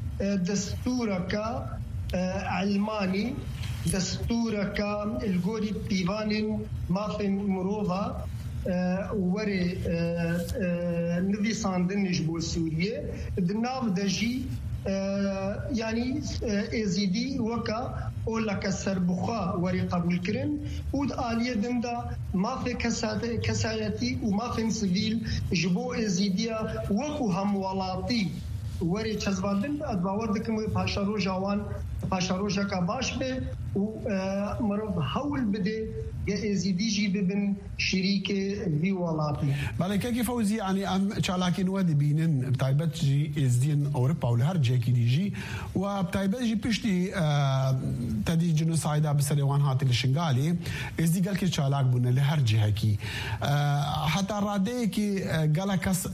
دستورك علماني دستورك الجوري بيفان مافن مروفا وري نبي صاندن جبو سوريا دناف دجي يعني ازيدي وكا ولا كسر بخا وري قبول كرن ود آلية دندا ما في كسايتي وما في سبيل جبو ازيديا وكو هم ولاتي وري چزباندن ادباور دكم پاشارو جوان پاشارو جکا باش به و مرض حول بده يا ازيدي جي ببن شريك في ولاتي بالك كيف فوزي يعني ام چالاكين ودي بينن بتايبت جي ازدين اوروبا ولا هر جي كي دي جي وبتايبت جي بيشتي تدي جنوسايدا بسريوان هات الشنغالي ازدي قال كي چالاك بن لهر جهه كي حتى رادي كي قال كس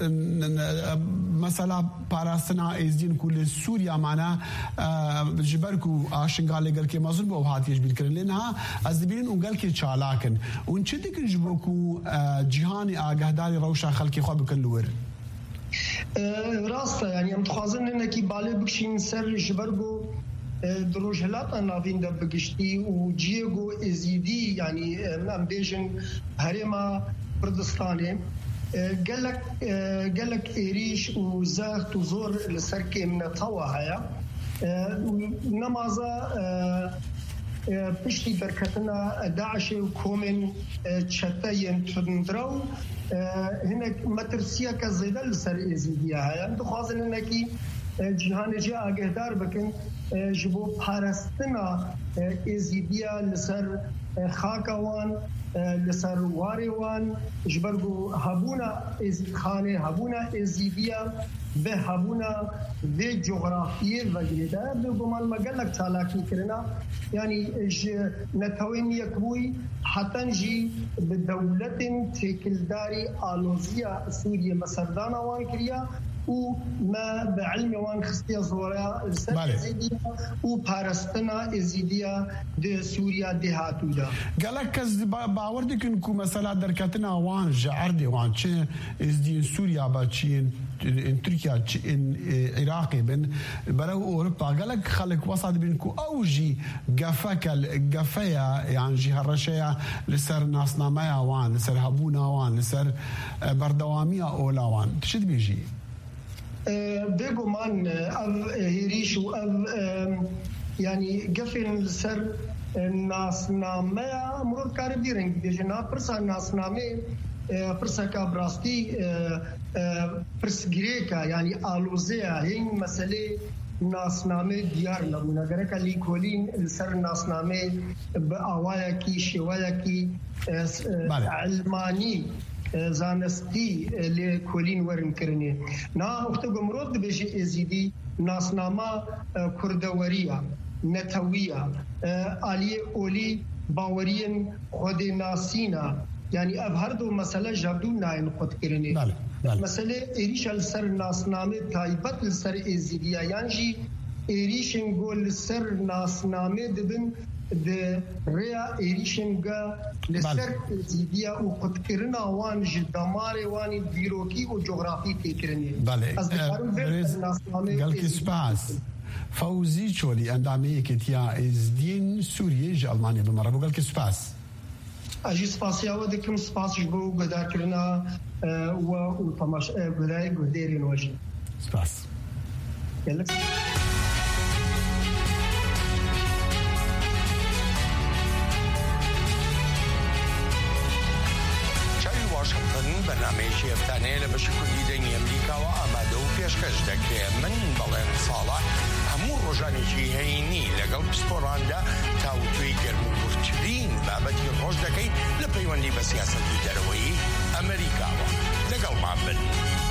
مثلا باراستنا ازدين كل سوريا معنا جبركو شنغالي قال كي مازن بو هات يجبين كرن لانها ازبين وقال كي لكن ونشدك نجبوكو جهاني آگهداري روشا خلقي خواب كل ور راسته يعني ام تخوازن انکی باله بکشین سر جبرگو دروجهلات نافین ده بگشتی و جیگو ازیدی يعني ام بیجن هرما کردستانه قالك قالك إيريش وزاخت وزور لسركي من طوا هيا نمازا بشتي بركتنا داعش وكومن تشتاين تندرو هنا مترسيا كزيدا لسر إزيديا هيا دخوازن إنكي جهان جاء أجهدار بكن جبو بارستنا إزيديا لسر خاكوان لسر واریوان جبرگو هبونا ازید خانه هبونا ازیدیا به هبونا به جغرافیه وجیده به گمان مگلک چالاکی کرنا یعنی نتوین یکوی حتی جی به دولت تکلداری آلوزیا سوریه مسردان وان کریا و ما بعلم وان خستيا زورا ازيديا و بارستنا ازيديا د سوريا دهاتودا قالك باور دكن كو مثلا دركتنا وان جعردي وان تشي ازدين سوريا باتشين ان تركيا ان عراقي بن برو اوروبا قالك خلك وسط بينكو اوجي قفاك القفايا يعني جهه الرشايا لسر ناسنا مايا وان لسر هبونا وان لسر بردواميه اولا وان تشد بيجي بيجومان أو هيريش أو يعني قفل سر الناس نامه مرور كاربيرين بيجنا برسا الناس نامه برسا كابراستي برس غريكا يعني آلوزيا هي مسألة ناس نامه ديار نمونه غريكا ليكولين السر ناس نامه بأوايا كي شوايا كي علماني زانستی لکولین ورن کرنی نا وقت گمرود بيجي ازيدي ناسنامه كردوريه نتويه علي اولي باورين خود ناسينا يعني ابهردو مساله جابدو ناين قد کرنی مساله ايريش السر ناسنامه تايبت السر ازيديا يعني ايريشن گول سر ناسنامه دبن د ريا ايريشنغا لسر زيديا وقد كرنا وان جدمار وان بيروكي وجغرافي تكرني قال كسباس فوزي شولي اندامي كتيا ازدين سوريا ج المانيا بمره قال كسباس اجي سباسيا ودكم سباس جو غدا كرنا و وطماش غداي غديرين وجه سباس يلا برنامجی افتانه لبشکلی دنی امریکا و آماده و پیشکش دکه من بلند صالح همون روزانی که هینی لگل پسپورانده تاوتوی گرم و برچرین بابتی روز دکی لپیوندی به سیاستی دروی امریکا و لگل معبد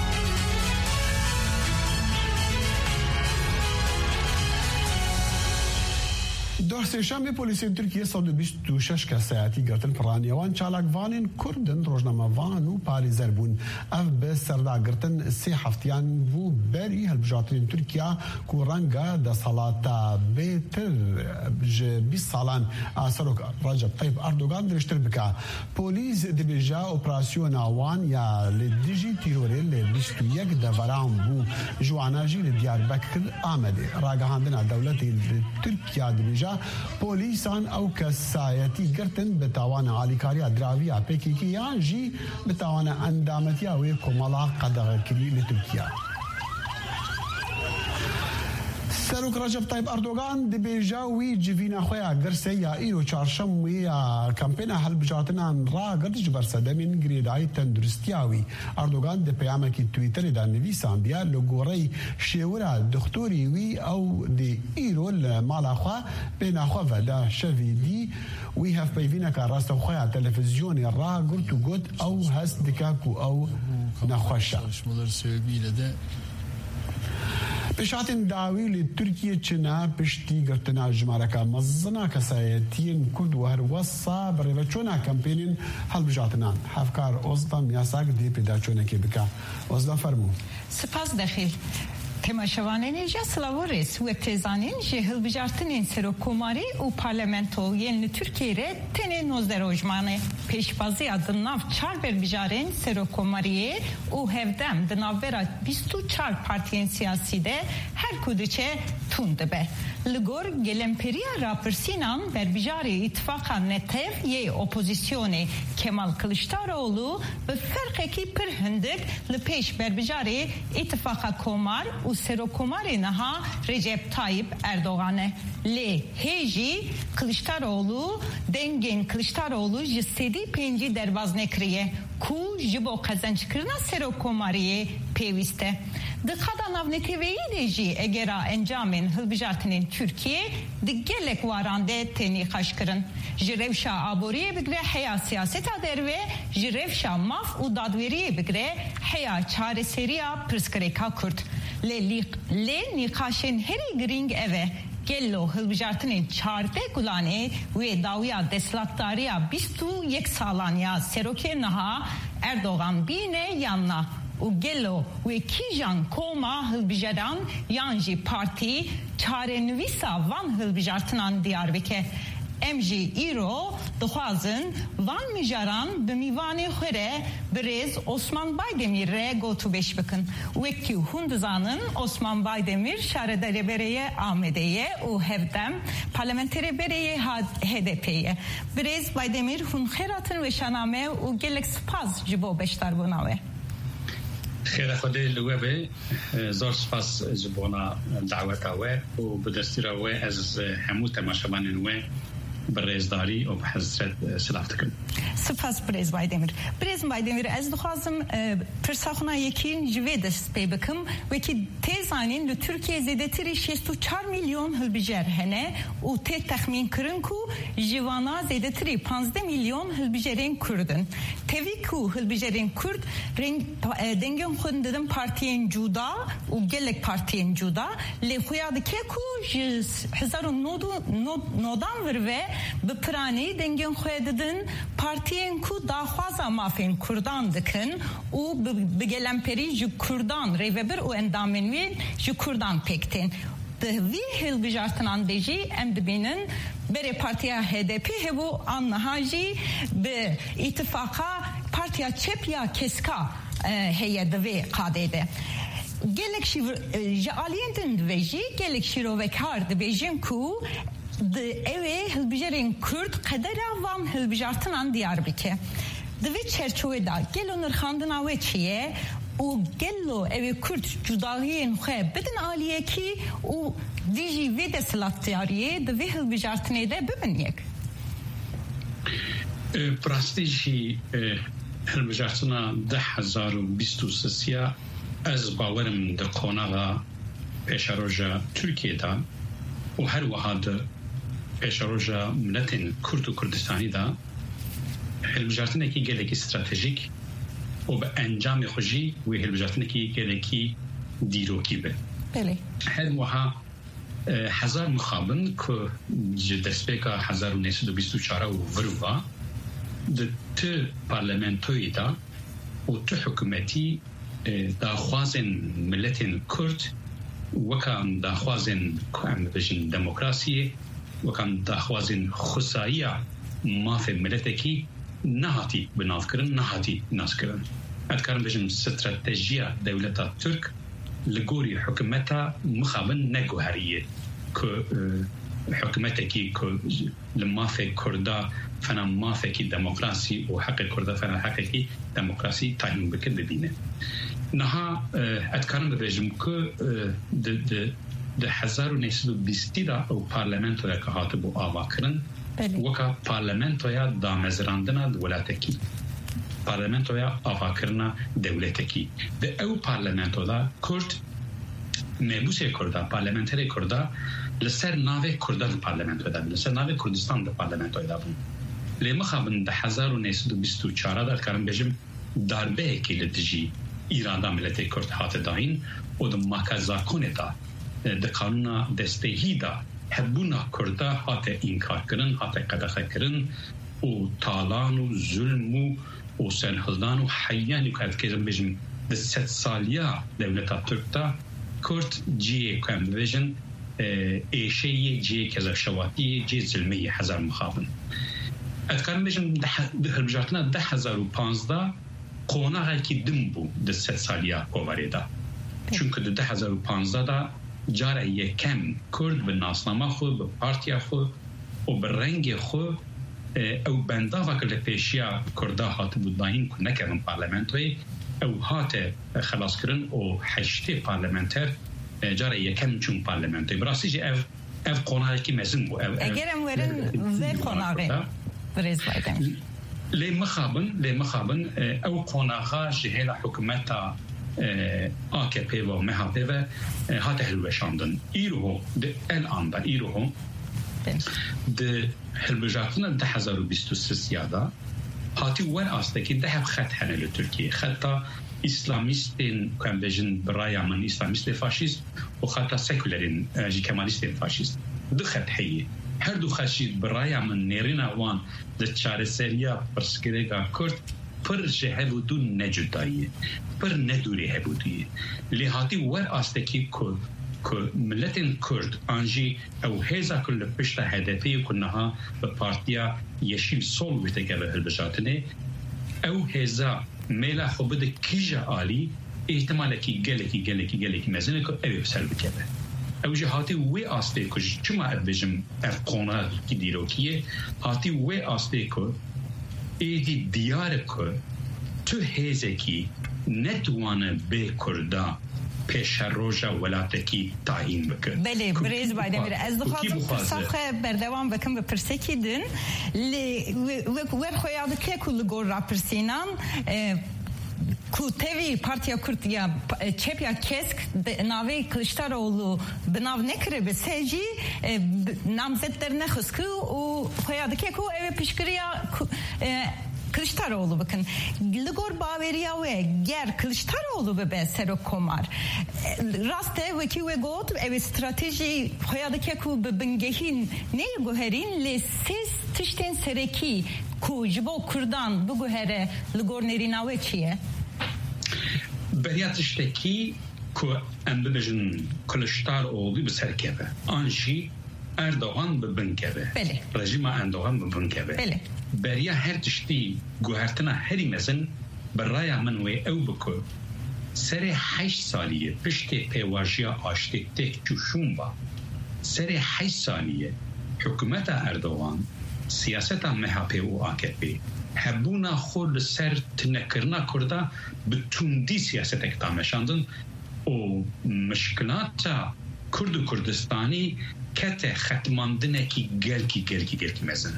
دور سێشەمێ پۆلیسیên تورکیە سەد و بیست و شەش کەسایەتی گرتن پڕانیەوان چالاکڤانên کوردن ڕۆژنامەڤان و پارێزەر بوون. ئەف بە سەرداگرتن سێ هەفتیان بوو بەری هەڵبژاردنên تورکیا ku ڕەنگە دەسەڵاتە بێتر ji بیست ساڵان سەرۆک ڕەجەب طەیب ئەردۆغان درێژتر بکە. پۆلیس دەبێژە ئۆپراسیۆنا wan ya li dijî tîrorê li bîst û yek deveran bû ji wana jî li Diyarbekir Amedê. Ragihandina dewletê li Tirkiya dibêje پۆلیسان ئەو کەسایەتی گرتن بە تاوانە ئالیکاریە دراویە پێکێکیان ژی بە تاوانە ئەندامەتیە وێ کۆمەڵا قەدەغەکردی لە تورکیا. سەرۆک ڕەجەب طەیب ئەردۆغان دەبێژە وی جڤینە خۆیان گرسە یا ئیرۆ چارشەم وی کەمپێنە هەڵبژاردنان ڕاگرت ji ber sedemên girêdayî tenduristiya wî. ئەردۆغان di peyamekî Twîtterê de nivîsandiye li goreyî şêwira doktorî wî ew dê îro li mala xwe pêna xwe vede şevê dî wî hevpeyvîneka rastexweya televizyonê ragirt û got ew hest dike ku ew nexweş e. Pêşatên dawî li Tirkiye çine piştî girtina jimareka mezina kesayetiyên Kurd û herwesa bi rêveçûna kampênên hilbijartinan. Hevkar Ozdan Yasak dê pêdaçûnekê bike. Ozdan fermû. Spas dexîl. تماشاوانین جا سلاورس و تزانین جهل بجارتنین سروکوماری و پارلمانتو یل ترکیه ره تنه نوزده روزمانه پیشبازی دناو چار بر بجارین سروکوماریه و هفدم دناو برا بیست و چار پارتین سیاسی ده هر کدوچه تونده به لگور گلمپریا راپرسینان بر بجاری اتفاقا نتف یه اپوزیسیونه کمال کلشتاروğlu به فرقی کی پر هندک لپیش بر بجاری اتفاقا کومار و سروکوماری نها رجب طایب اردوغانه لی هیجی کلشتاروğlu dengin Kılıçdaroğlu jistedi penci derbaz nekriye ku jibo kazançkırına serokomariye peviste. Dıkada navneteveyi deji egera encamin hılbijartinin Türkiye diggelek varande teni kaşkırın. Jirevşa aboriye bigre heya siyaset ader ve jirevşa maf u dadveriye bigre heya çareseriya pırskıreka kurt. Le, le nikaşen heri gring eve gello hılbijartının çarde gulane ve davya deslattariya bistu yek salanya seroke naha Erdoğan bine yanna u gello ve kijan koma hılbijaran yanji parti çarenvisa van hılbijartınan diyarbeke امجی ایرو دخوازن وان میجاران به میوانی خوره برز عثمان بایدمیر ره گوتو بش بکن وکی هندزانن عثمان بایدمیر شاردری بریه آمدهیه و هفدم پارلمنتری بریه هدپیه برز بایدمیر هون خیراتن و شنامه و گلک سپاس جبو بشتر بوناوه خير خدي لوبه زور سپاس جبونا دعوتها و بدستيرا و از همو تماشاوان و برزداری و حضرت سلافتکن سپاس برز بایدمیر برز بایدمیر از دخوازم پرساخنا یکین جویدست پی بکم و کی تیزانین ل ترکیه زیدتری شصت و چهار میلیون هلبیجر هنه و تی تخمین کرن کو جوانا زیدتری پانزده میلیون هلبیجرین کردن تیوی کو هلبیجرین کرد رنگ دنگم خود دادم پارتین جودا و گلک پارتین جودا لی خویاد که کو هزار و نودان ورده به پرانی دنگم خود دادن پارتین کو داخوازا مافین کردان دکن و بگلمپری جو کردان ریوبر و اندامنوی جو کردان پکتین دوی هل بجارتنان دیجی ام دبینن بره پارتیا هدپی هبو آنهاجی به اتفاقا پارتیا چپ یا کسکا هیا دوی قادیده گلک شیو جالیندن دویجی گلک شیرو وکار دویجن کو د اوه هلبیجرین کرد قدر وان هلبیجارتنان دیاربکه دوی چرچوه دا گلو نرخاندن آوه چیه و گلو اوه کرد جداغین خواه بدن آلیه کی و دیجی وید سلاتیاریه دوی هلبیجارتنه ده ببین یک پراستیجی هلبیجارتنا ده هزار و بیست و سسیا از باورم ده قوناغا پیشاروژا ترکیه دا و هر وحاد پیشاروژا ملتین کرد و کردستانی دا هلبجارتنه کی گلکی استراتژیک و به انجام خوشی و هلبجارتنه کی گلکی دیروکی به بله هر وها هزار مخابن که دستپیکا هزار و نهصد و بیست و چهار و وروا ده ته پارلمنتوی دا و ته حکومتی دا خوازن ملتین کرد وکم داخوازن کام بجن دموکراسی وکم داخوازن خصائیه ماف ملتکی نهاتی بناف کردن نهاتی ناس کردن اتکارم بجن استراتژیا دولت ترک لگوری حکومتا مخابن نگوهریه که حکومتکی که لماف کردا فنا ماف کی دموکراسی و حق کردا فنا حق کی دموکراسی تعیین بکن ببینه نها اتکارم ببیجم که د د د هزار و نهصد و بیستی دا او پارلمنتو یا که هاته بو آوا کرن وکا پارلمنتو یا دامزراندنا دولتکی پارلمنتو یا آوا کرنا دولتکی د او پارلمنتو دا کرد مبوسه کردا پارلمنتری کردا لسر ناوه کردا د پارلمنتو دا لسر ناوه کردستان د پارلمنتو دا بون لمخابن د هزار و نهصد و بیست و چهار دا اتکارم بجم darbe ki letici İran'da milleti Kürt hatı dahin o da makazakone da de kanuna desteği da hebuna Kürt'a hatı inkar kırın hatı kadaha kırın o talanu zulmu o senhildanu hayyan yukarı kezim bejim de set saliya devleta Türk'ta کرد جی کم ویژن ایشی جی که زشواتی جی زلمی هزار مخابن اتکارم بیشم ده هلبجارتنا ده هزار و پانزده قوناغی که دم بو ده ست سالیا کواری دا چونکه ده هزار و پانزده دا جاره یکم کرد به ناسنامه خود به پارتیا خود و به رنگ خود او بنده وکل پیشیا کرده هات بود باین که نکردن پارلمنتوی او هات خلاص کردن و هشت پارلمنتر جاره یکم چون پارلمنتوی براستی جه اف اف قوناغی که مزن بو اگرم ورن وی قوناغی برز بایدن لی مخابن لی مخابن او قوناغا جهیل حکومتا آکه پی و مها پی و هات هلوشاندن ایرو ده الان دا ایرو ده هلبجاتنا ده هزار و بیست و سه سیادا هاتی ور آسته که ده خط هنه لترکیه خطا اسلامیستین کم بجن برای من اسلامیست فاشیست و خطا سکولرین جی کمالیستین فاشیست دو خط هیه هر دو خشید برای من نیرین اوان ده چاره سریا پرسکرگا کرد پر جهبودو نجداییه پر ندوری هبودیه لحاتی ور آسته که کرد ملت کرد آنجی او هزا کل پشت هدفی کنها به پارتیا یشیل سول ویتگه به هلبجاتنه او هزا میلا خوبه کیجا آلی احتمالا کی گله کی گله کی گله کی مزنه که اوی بسر بکبه او جه هاتی وی آسته که چما ابجم افقونا کی دیروکیه هاتی وی آسته که ایدی دیار که تو هزه کی نتوانه به کردا پیش روژا ولاتکی تعیین بکر بله بریز باید میره از دخوازم پرساخ بردوام بکن به پرسکی دن لی ور خویاد که کل گور را پرسینان ku tevi Partiya Kurtiya Çepya Kesk navi Kılıçdaroğlu binav nekre be seji namzetlerine xısku u xoyadike ku eve pişkiriya Kılıçdaroğlu bakın Ligor Baveriya ve ger Kılıçdaroğlu be be Serok Komar raste ve ki ve got eve strateji xoyadike ku be bengehin ne goherin le siz tişten sereki ku jibo kurdan bu gohere Ligor nerina ve çiye بریاتشتکی که ام ببجن کلشتار اولوی بسر کبه آنشی اردوغان ببن کبه رژیم اردوغان ببن کبه بریا هر تشتی گوهرتنا هری مزن برای من وی او بکو سر هشت سالیه پشت پیواجیا آشتی تک جوشون با سر هشت سالیه حکومت اردوغان سیاست مهاپی و آکپی هبونا خود سر تنکرنا کرده به توندی سیاست اکتامشاندن و مشکلات کرد و کردستانی کت ختماندنه کی گل کی گل کی گل کی مزن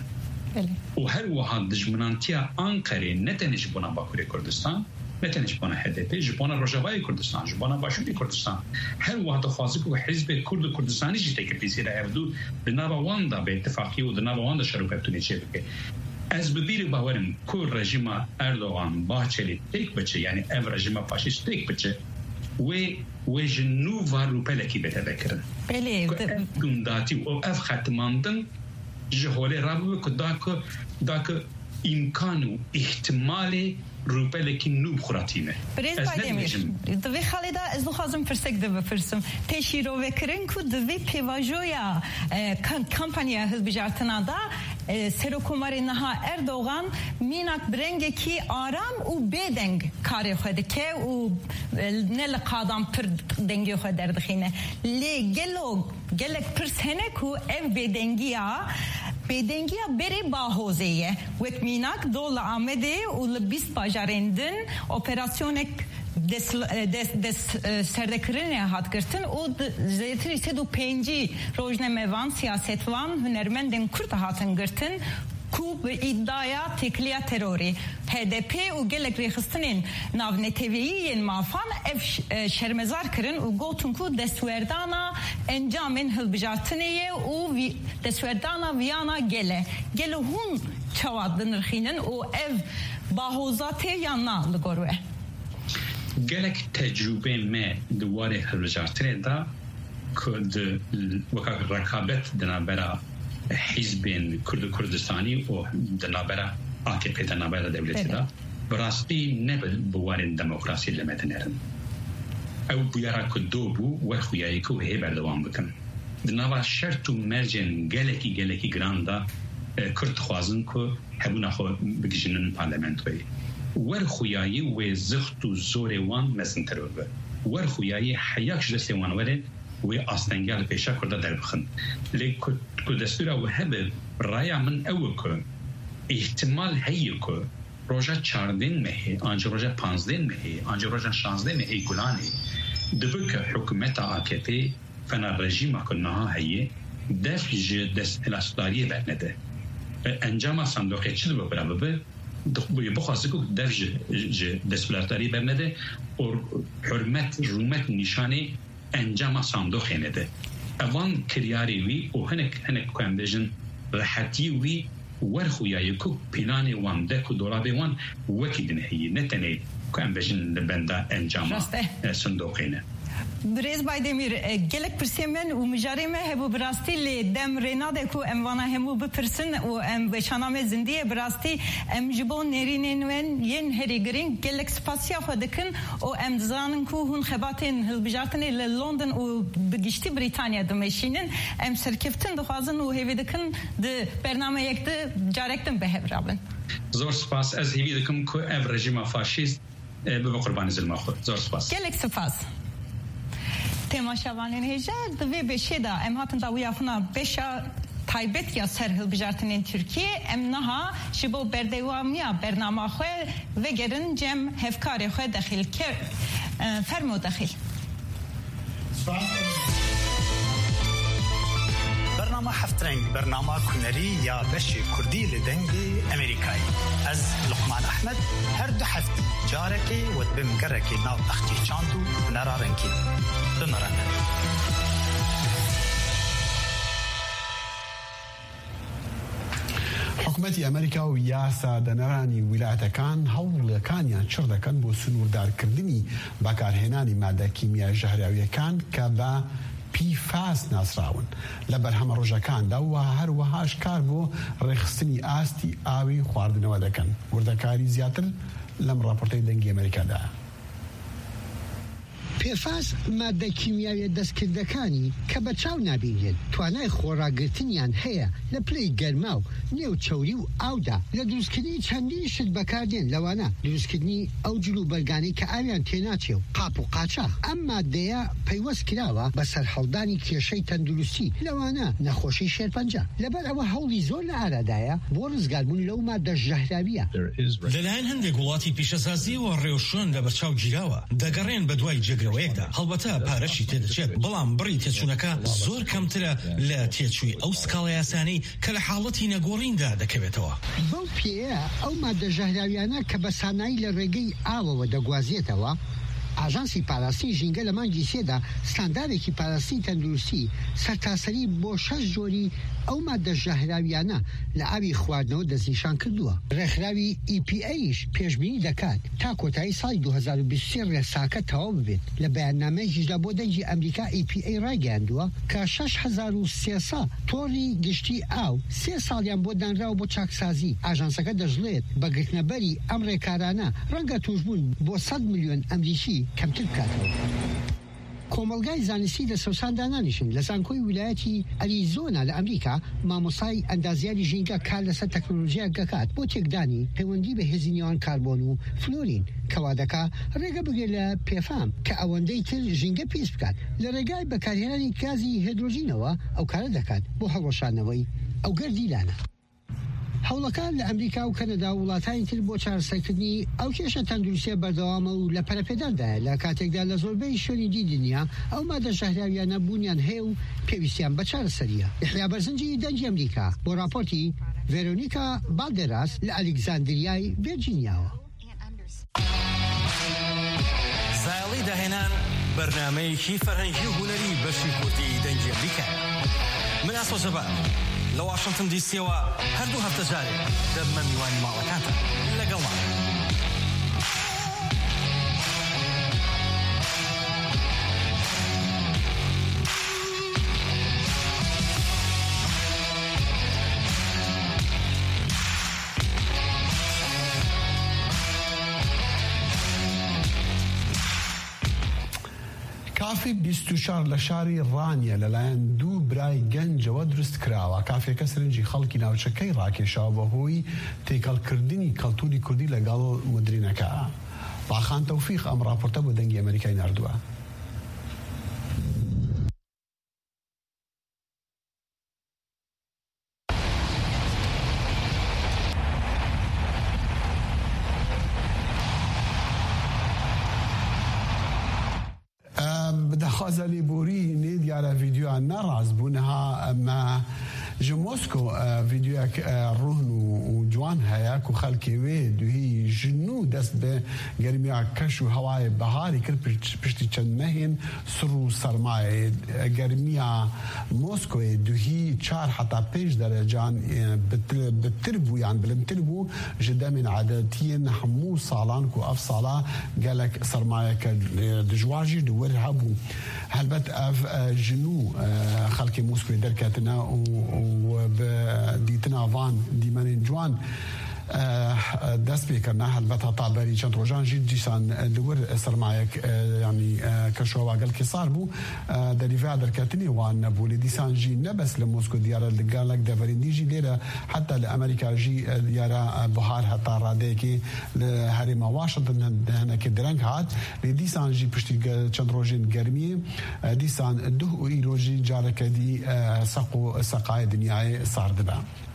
و هر وحاد دجمنانتیا آنکره نتنش بنا باکوری کردستان نتنش بنا هدپی جبانا رجوای کردستان جبانا باشوری کردستان هر وحاد خوازی که حزب کرد و کردستانی جیته که پیسیره اردو دنابا واندا به اتفاقی و دنابا واندا شروع بتونی چه بکه از ببیر باورم که رژیم اردوغان باچلی تک بچه یعنی او رژیم فاشیست تک بچه و و جنو و روپلکی بته بکرن بله گنداتی و اف ختماندن جهولی رابو که داک داک امکان و احتمال روپلکی نو خوراتینه بریز بایدمیر دوی خالدا از دو خازم فرسک دو بپرسم تشی رو بکرن که دوی پیواجویا کمپانیا هزبیجارتنا دا سروکوماری نها اردوغان مینک برنگه کی آرام و بدنگ کاری خود که و نل قادم پر دنگی خود دردخینه لی گلو گلک پرسنه که اف بدنگیا بدنگیا بری باهوزیه وک مینک دول آمده و لبیس باجارندن اپراسیونک دس دس دس سردکرینه هات کرتن و زیتری سدو پنجی روزنامه‌وان سیاستوان هنرمندن کرد هاتن کرتن کو به iddia tekliya terori H D P و gelek rexistinin nav neteviyên mafan ev şermezar kirin û gotin ku destwerdana encamên hilbijartinê û destwerdana viyana gele gele hûn çawa dinirxînin û ev bahozatê yan na li gor we gelek tecrübe me duwarê hilbijartinê da ku di weka rekabet dinabera حزبین کرد کردستانی و دنابرا آکپی دنابرا دولتی دا براستی نبود بوارن دموکراسی لمتنرن او بيارا كدوبو ورخويايكو هي بردوام بكن دنوا شرط مرجن گلکی گلکی گراندا کرد خوازن کو هبونا خو بگجنن پارلمانتوی ورخویایی و زخت و زور وان مسنتر و ورخویایی حیاکش دسته وان ورد و آستنگال پیشا کرده در بخن لیک کو دستور او هب رای من او کو احتمال هی کو روزا چاردین مهی آنجا روزا پانزدین مهی آنجا روزا شانزدین مهی کلانی دبک حکومت آکتی فنا رژیم کنها هی دفج دست الاستاری برنده انجام صندوق چیز ببره ببه بوی بخواسته که دفج دست الاستاری برنده و حرمت رومت نشانی انجام صندوق نده اوان کریاری وی و هنک هنک کم بیشن راحتی وی ورخویایی که پلان وان دک و دولابی وان وکی دنهی نتنی کم بیشن لبنده انجام صندوق نه بريز بايدمير جلك برسيمن ومجاريمه هبو براستي اللي دم ريناده كو ام وانا همو ببرسن و ام بشانامه زنديه براستي ام جبون نيرينين وين ين هري جرين جلك سباسيا خدكن و ام زانن كو هون خباتين هالبجارتن لندن و بگشتي بريطانيا دمشينن ام سركفتن دخوازن و هيفيدكن د برنامه يكت جاركتن بهبرابن زور سپاس از هيفيدكم كو اف رژیم فاشیست بقربان زلمه خود زور سپاس جلك سپاس تماشاوانین هجا دوی بشیدا ام هاتن داویا خنا بشا تایبت یا سر هلبجارتنین ترکیه ام نها شبو بردوامیا برنامه خو و گرن جم هفکار خو داخل کر فرمو داخل برنامه هفترنگ برنامه کنری یا بشی کردی لدنگی امریکایی از لقمان احمد هر دو هفته جارکی و بمگرکی ناو تختی چاندو نرارنکی بمرنه حکومەتی ئەمریکا و یاسا دەنەرانی ویلایەتەکان هەوڵەکانیان چڕ دەکەن بۆ سنووردارکردنی بەکارهێنانی مادە کیمیای ژەهراویەکان کە بە پیفاس ناسراون لە بەرهەمە ڕۆژەکاندا و هەروەهاش کار بۆ ڕێخستنی ئاستی ئاوی خواردنەوە دەکەن. وردەکاری زیاتر لەم ڕاپۆرتەی دەنگی ئەمریکادا. پێفاس مادە کیمیاوی دەستکردەکانی کە بە چاو نابینێت توانای خۆڕاگرتنیان هەیە لە پلەی گەرما و نێو چەوری و ئاودا لە دروستکردنی چەندین شت بەکاردێن لەوانە دروستکردنی ئەو جل و بەرگانەی کە ئاویان تێناچێ و قاپ و قاچاق ئەم مادەیە پەیوەست کراوە بەسەر هەڵدانی کێشەی تەندروستی لەوانە نەخۆشی شێرپەنجە لەبەر ئەوە هەوڵی زۆر لە ئارادایە بۆ ڕزگاربوون لەو مادە ژەهراویە. لەلایەن هەندێک وڵاتی پیشەسازی و ڕێوشۆن لە بەرچاو گیراوە دەگەڕێن بە دوای جێگرەوەیەکدا هەڵبەتە پارەشی تێدەچێت بەڵام بڕی تێچوونەکە زۆر کەمترە لە تێچووی ئەو سکاڵە یاسانەی کە لە حاڵەتی نەگۆڕیندا دەکەوێتەوە. بەو پێەیە ئەو مادە ژەهراویانە کە بە سانایی لە ڕێگەی ئاوەوە دەگوازێتەوە ئاژانسی پاراستنی ژینگە لە مانگی سێدا ستاندارێکی پاراستنی تەندروستی سەرتاسەری بۆ شەش جۆری ئەو مادە ژەهراویانە لە ئاوی خواردنەوە دەستنیشان کردووە. ڕێکخراوی ئی پی ئەیش پێشبینی دەکات تا کۆتایی ساڵی دوو هەزار و بیست و سێ ڕێساکە تەواو ببێت. لە بەیاننامەیەکیشدا بۆ دەنگی ئەمریکا ئی پی ئەی ڕاگەیاندووە کە شەش هەزار و سێسە تۆڕی گشتی ئاو سێ ساڵیان بۆ دانراوە بۆ چاکسازی. ئاژانسەکە دەژڵێت بە گرتنەبەری ئەم ڕێکارانە ڕەنگە توشبوون بۆ سەد میلیۆن ئەمریکی کەمتر بکاتەوە. کۆمەلگای زانستی لە سەوسان دانانیشن لە زانکۆی ویلایەتی ئەریزۆنا لە ئەمریکا مامۆسای ئەندازیاری ژینگە کار لەسەر تەکنۆلۆژیا دەکات بۆ تێکدانی پەیوەندی بە هێزی نێوان کاربۆن و فلۆرین کەوا دەکا ڕێگە بگرێت لە پێفام کە ئەوەندەی تر ژینگە پیس بکات لە ڕێگای بەکارهێنانی گازی هیدرۆژینەوە ئەو کارە دەکات بۆ هەڵۆشانەوەی ئەو گەردی لانە. هەوڵەکان لە ئەمریکا و کەنەدا و وڵاتانی تر بۆ چارەسەرکردنی ئەو کێشە تەندروستیە بەردەوامە و لە پەرەپێداردایە لە کاتێکدا لە زۆربەی شوێنی دی دنیا ئەو مادە ژەهراویانە بوونیان هەیە و پێویستیان بە چارەسەریە. یحیا بەرزنجی دەنگی ئەمریکا بۆ راپۆرتی ڤێرۆنیکا بالدێراس لە ئەلێکزاندریای ڤێرجینیاوە. سایڵی داهێنان بەرنامەیەکی فەرهەنگی و هونەری بەشی کوردی دەنگی ئەمریکا. من ئاسۆ زەبان لە واشنگتن دیسیەوە هەردوو هەفتە جارێ دەبمە میوانی ماڵەکانتە لەگەڵمان. کافی بیست و چوار لە شاری ڕانیە لەلایەن دوو برای گەنجەوە دروست کراوە. کافێکە سەرنجی خەڵکی ناوچەکەی ڕاکێشاوە بەهۆی تێکەڵکردنی کەڵتوری کوردی لەگەڵ مدرینەکە. باخان تەوفیق ئەم راپۆرتە بۆ دەنگی ئەمریکای ناردووە. دەخوازە لێبووری دیارە ڤیددیوان نەڕاست بوونها ئەمە ji Mosko vîdyoyek rûn û ciwan heye ku xelkê wê duhî ji nû dest bi germiya keş û hewayê beharî kir piştî çend mehên sir û sermayê. Germiya Moskoyê duhî çar heta pênc derecan bitir bû yan bilintir bû ji demên edetiyên hemû salan ku ev sala gelek sermayeke dijwar jî li wir hebû. Helbet ev ji nû xelkê Moskoyê derketine û دیتنا وان دیمەنین جوان دەست پێکردنا هەلبەت هەتا بەری چەند ڕۆژان ژی دیسان لەور سەرمایەک ینی کەشۆواگەلکی سار بوو دەریڤیا دەرکەتنی وان نەبوو لێ دیسان ژی نەبەس لە مۆسکۆ دیارە لەگەڵک دەڤەریندیژی لێرە حتا لە ئەمریکا ژی دیارە بەهار هەتا ڕادەیەکی لە هەرێما واشنتن هەنێکی درەنگ هات لێ دیسان ژی پشتی چەند ڕۆژین گەرمی دیسان دوه و ئیرۆژی جارەکەدی سەق و سەقای دنیای سار دەبە.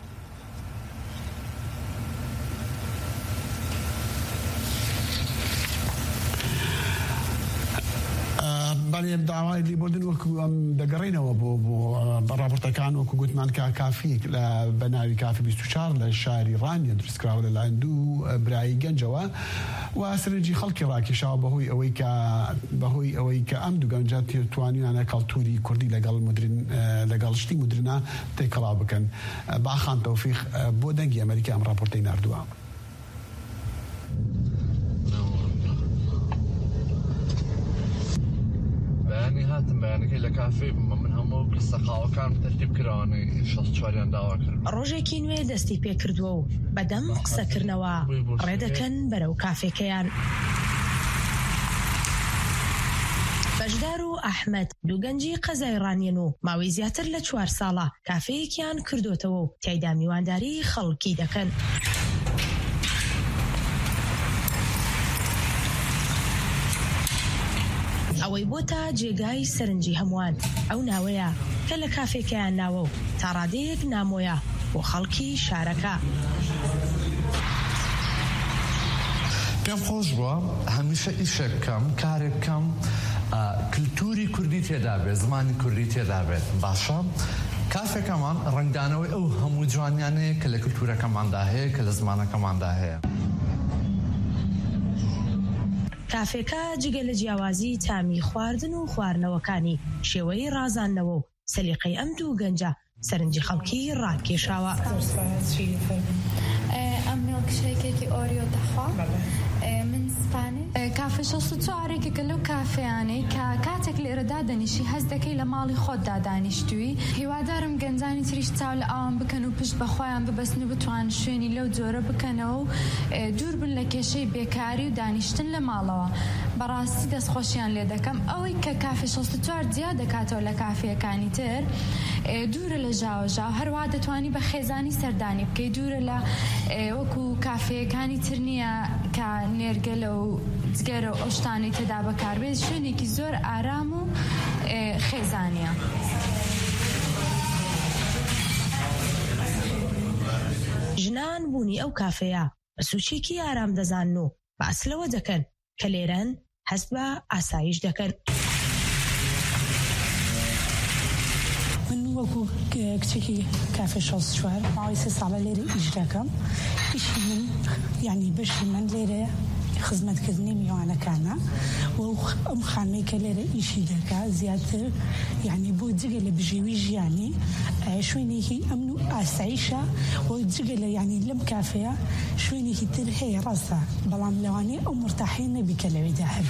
بەڵێ داوای لیبۆردن وەکو ئەم دەگەڕێنەوە بۆ بۆ راپۆرتەکان وەکو گوتمان کە کافی لە بەناوی کافی بیست و چوار لە شاری ڕانیە دروستکراوە لەلایەن دوو برایی گەنجەوە و سەرنجی خەڵکی ڕاکێشاوە بەهۆی ئەوەی کە بەهۆی ئەوەی کە ئەم دوو گەنجە توانیانە کەڵتوری کوردی لەگەڵ لەگەڵ شتی مدرنا تێکەڵاو بکەن. باخان تەوفیق بۆ دەنگی ئەمریکا ئەم راپۆرتەی ناردووە. بەیانی هاتم بەیانەکەی لە کافێ بوومە من هەموو قسەقاوەکان تەرتیب کراوەی شەست چواریان داوا کرد. ڕۆژێکی نوێ دەستی پێکردووە و بەدەم قسەکردنەوە ڕێدەکەن بەرەو کافێکەیان. بەشدار و ئەحمەد دوو گەنجی قەزای ڕانیەن و ماوەی زیاتر لە چوار ساڵە کافەیەکیان کردوتەوە و تیایدا میوانداری خەڵکی دەکەن. ئەوەی بۆتە جێگای سەرنجی هەمووان ئەو ناوەیە کە لە کافێکیان ناوە و تا ڕادەیەک نامۆیە بۆ خەڵکی شارەکە. پێم خۆش بووە هەمیشە ئیشێک بکەم کارێک بکەم کللتوری کوردی تێدا بێت زمانی کوردی تێدا بێت باشە. کافێکەمان ڕنگدانەوەی ئەو هەموو جوانیانەیە کە لە کللتورەکەماندا هەیە کە لە زمانەکەماندا هەیە. کافێکە جگە لە جیاوازی تامی خواردن و خواردنەوەکانی شێوەی ڕازاندنەوە و سەلیقەی ئەم دوو گەنجە سەرنجی خەڵکی ڕاکێشاوە. ئەم میڵکشێکێکی ئۆریۆ دەخوا من سپانێ کافە شەست و چوارێکێکە لەو کافەیانەی کە کاتێک لێرەدا دەنیشی هەست دەکەی لە ماڵی خۆتدا دانیشتووی. هیوادارم گەنجانی تریش چاو لە ئاوان بکەن و پشت بەخۆیان ببەستن و بتوان شوێنی لەو جۆرە بکەنەوە و دوور بن لە کێشەی بێکاری و دانیشتن لە ماڵەوە. بەڕاستی دەستخۆشیان لێ دەکەم ئەوەی کە کافێ شەست و چوار جیا دەکاتەوە لە کافەکانی تر دوورە لە ژاوەژاو هەروە دەتوانی بە خێزانی سەردانی بکەی دوورە لە وەکو کافەکانی تر نییە کە نێرگەلە و جگەرە و ئەوشتانی تێدا بەکاربێت شوێنێکی زۆر ئارام و خێزانیە. ژنان بوونی ئەو کافەیە بە سوچێکی ئارام دەزانن و باسلەوە دەکەن کە لێرەن هەست بە ئاسایش دەکەن. من وەکو کچێکی کافێ شەست و چوار ماوەی سێ ساڵە لێرە ئیش دەکەم. ئیشی من یعنی بەشی من لێرە خزمەتکردنی میوانەکانە و ئەم خانمەی کە لێرە ئیشی دەکا زیاتر یعنی بۆ جگە لە بژێوی ژیانی شوێنێکی ئەمن و ئاسایشە و جگە لە یعنی لەم کافەیە شوێنێکی تر هەیە ڕاستە بەڵام لەوانەیە ئەو مرتاحی نەبی کە لەوێدا هەبێت.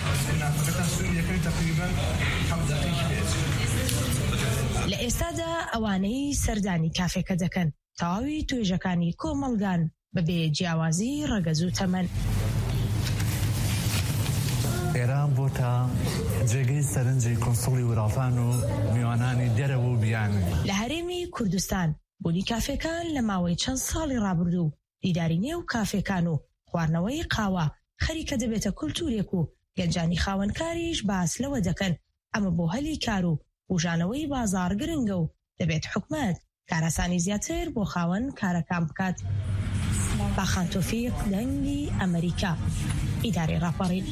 لە ئێستادا ئەوانەی سەردانی کافێکە دەکەن تەواوی توێژەکانی کۆمەڵگان بەبێ جیاوازی ڕەگەز و تەمەن. ئێران بۆتە جێگەی سەرنجی کۆنسڵی وڵاتان و میوانانی دەرەوە و بیانی لە هەرێمی کوردستان بوونی کافێکان لە ماوەی چەند ساڵی ڕابردوو دیداری نێو کافێکان و خواردنەوەی قاوە خەریکە دەبێتە کولتورێک و گەنجانی خاوەنکاریش باس لەوە دەکەن ئەمە بۆ هەلی کار و بژانەوەی بازار گرنگە و دەبێت حکومەت کارەسانی زیاتر بۆ خاوەن کارەکان بکات. باخان تۆفیق دەنگی ئەمریکا ئیدارەی ڕاپەڕین.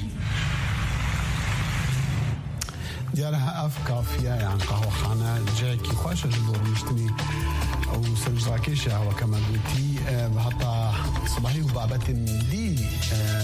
دیارە ئەف کافیە یان قاوەخانە جەیەکی خۆشە بۆ ڕۆیشتنی ئەو سەرنجڕاکێشە هەوەکەمە گوتی هەتا سبەحی و بابەتن دی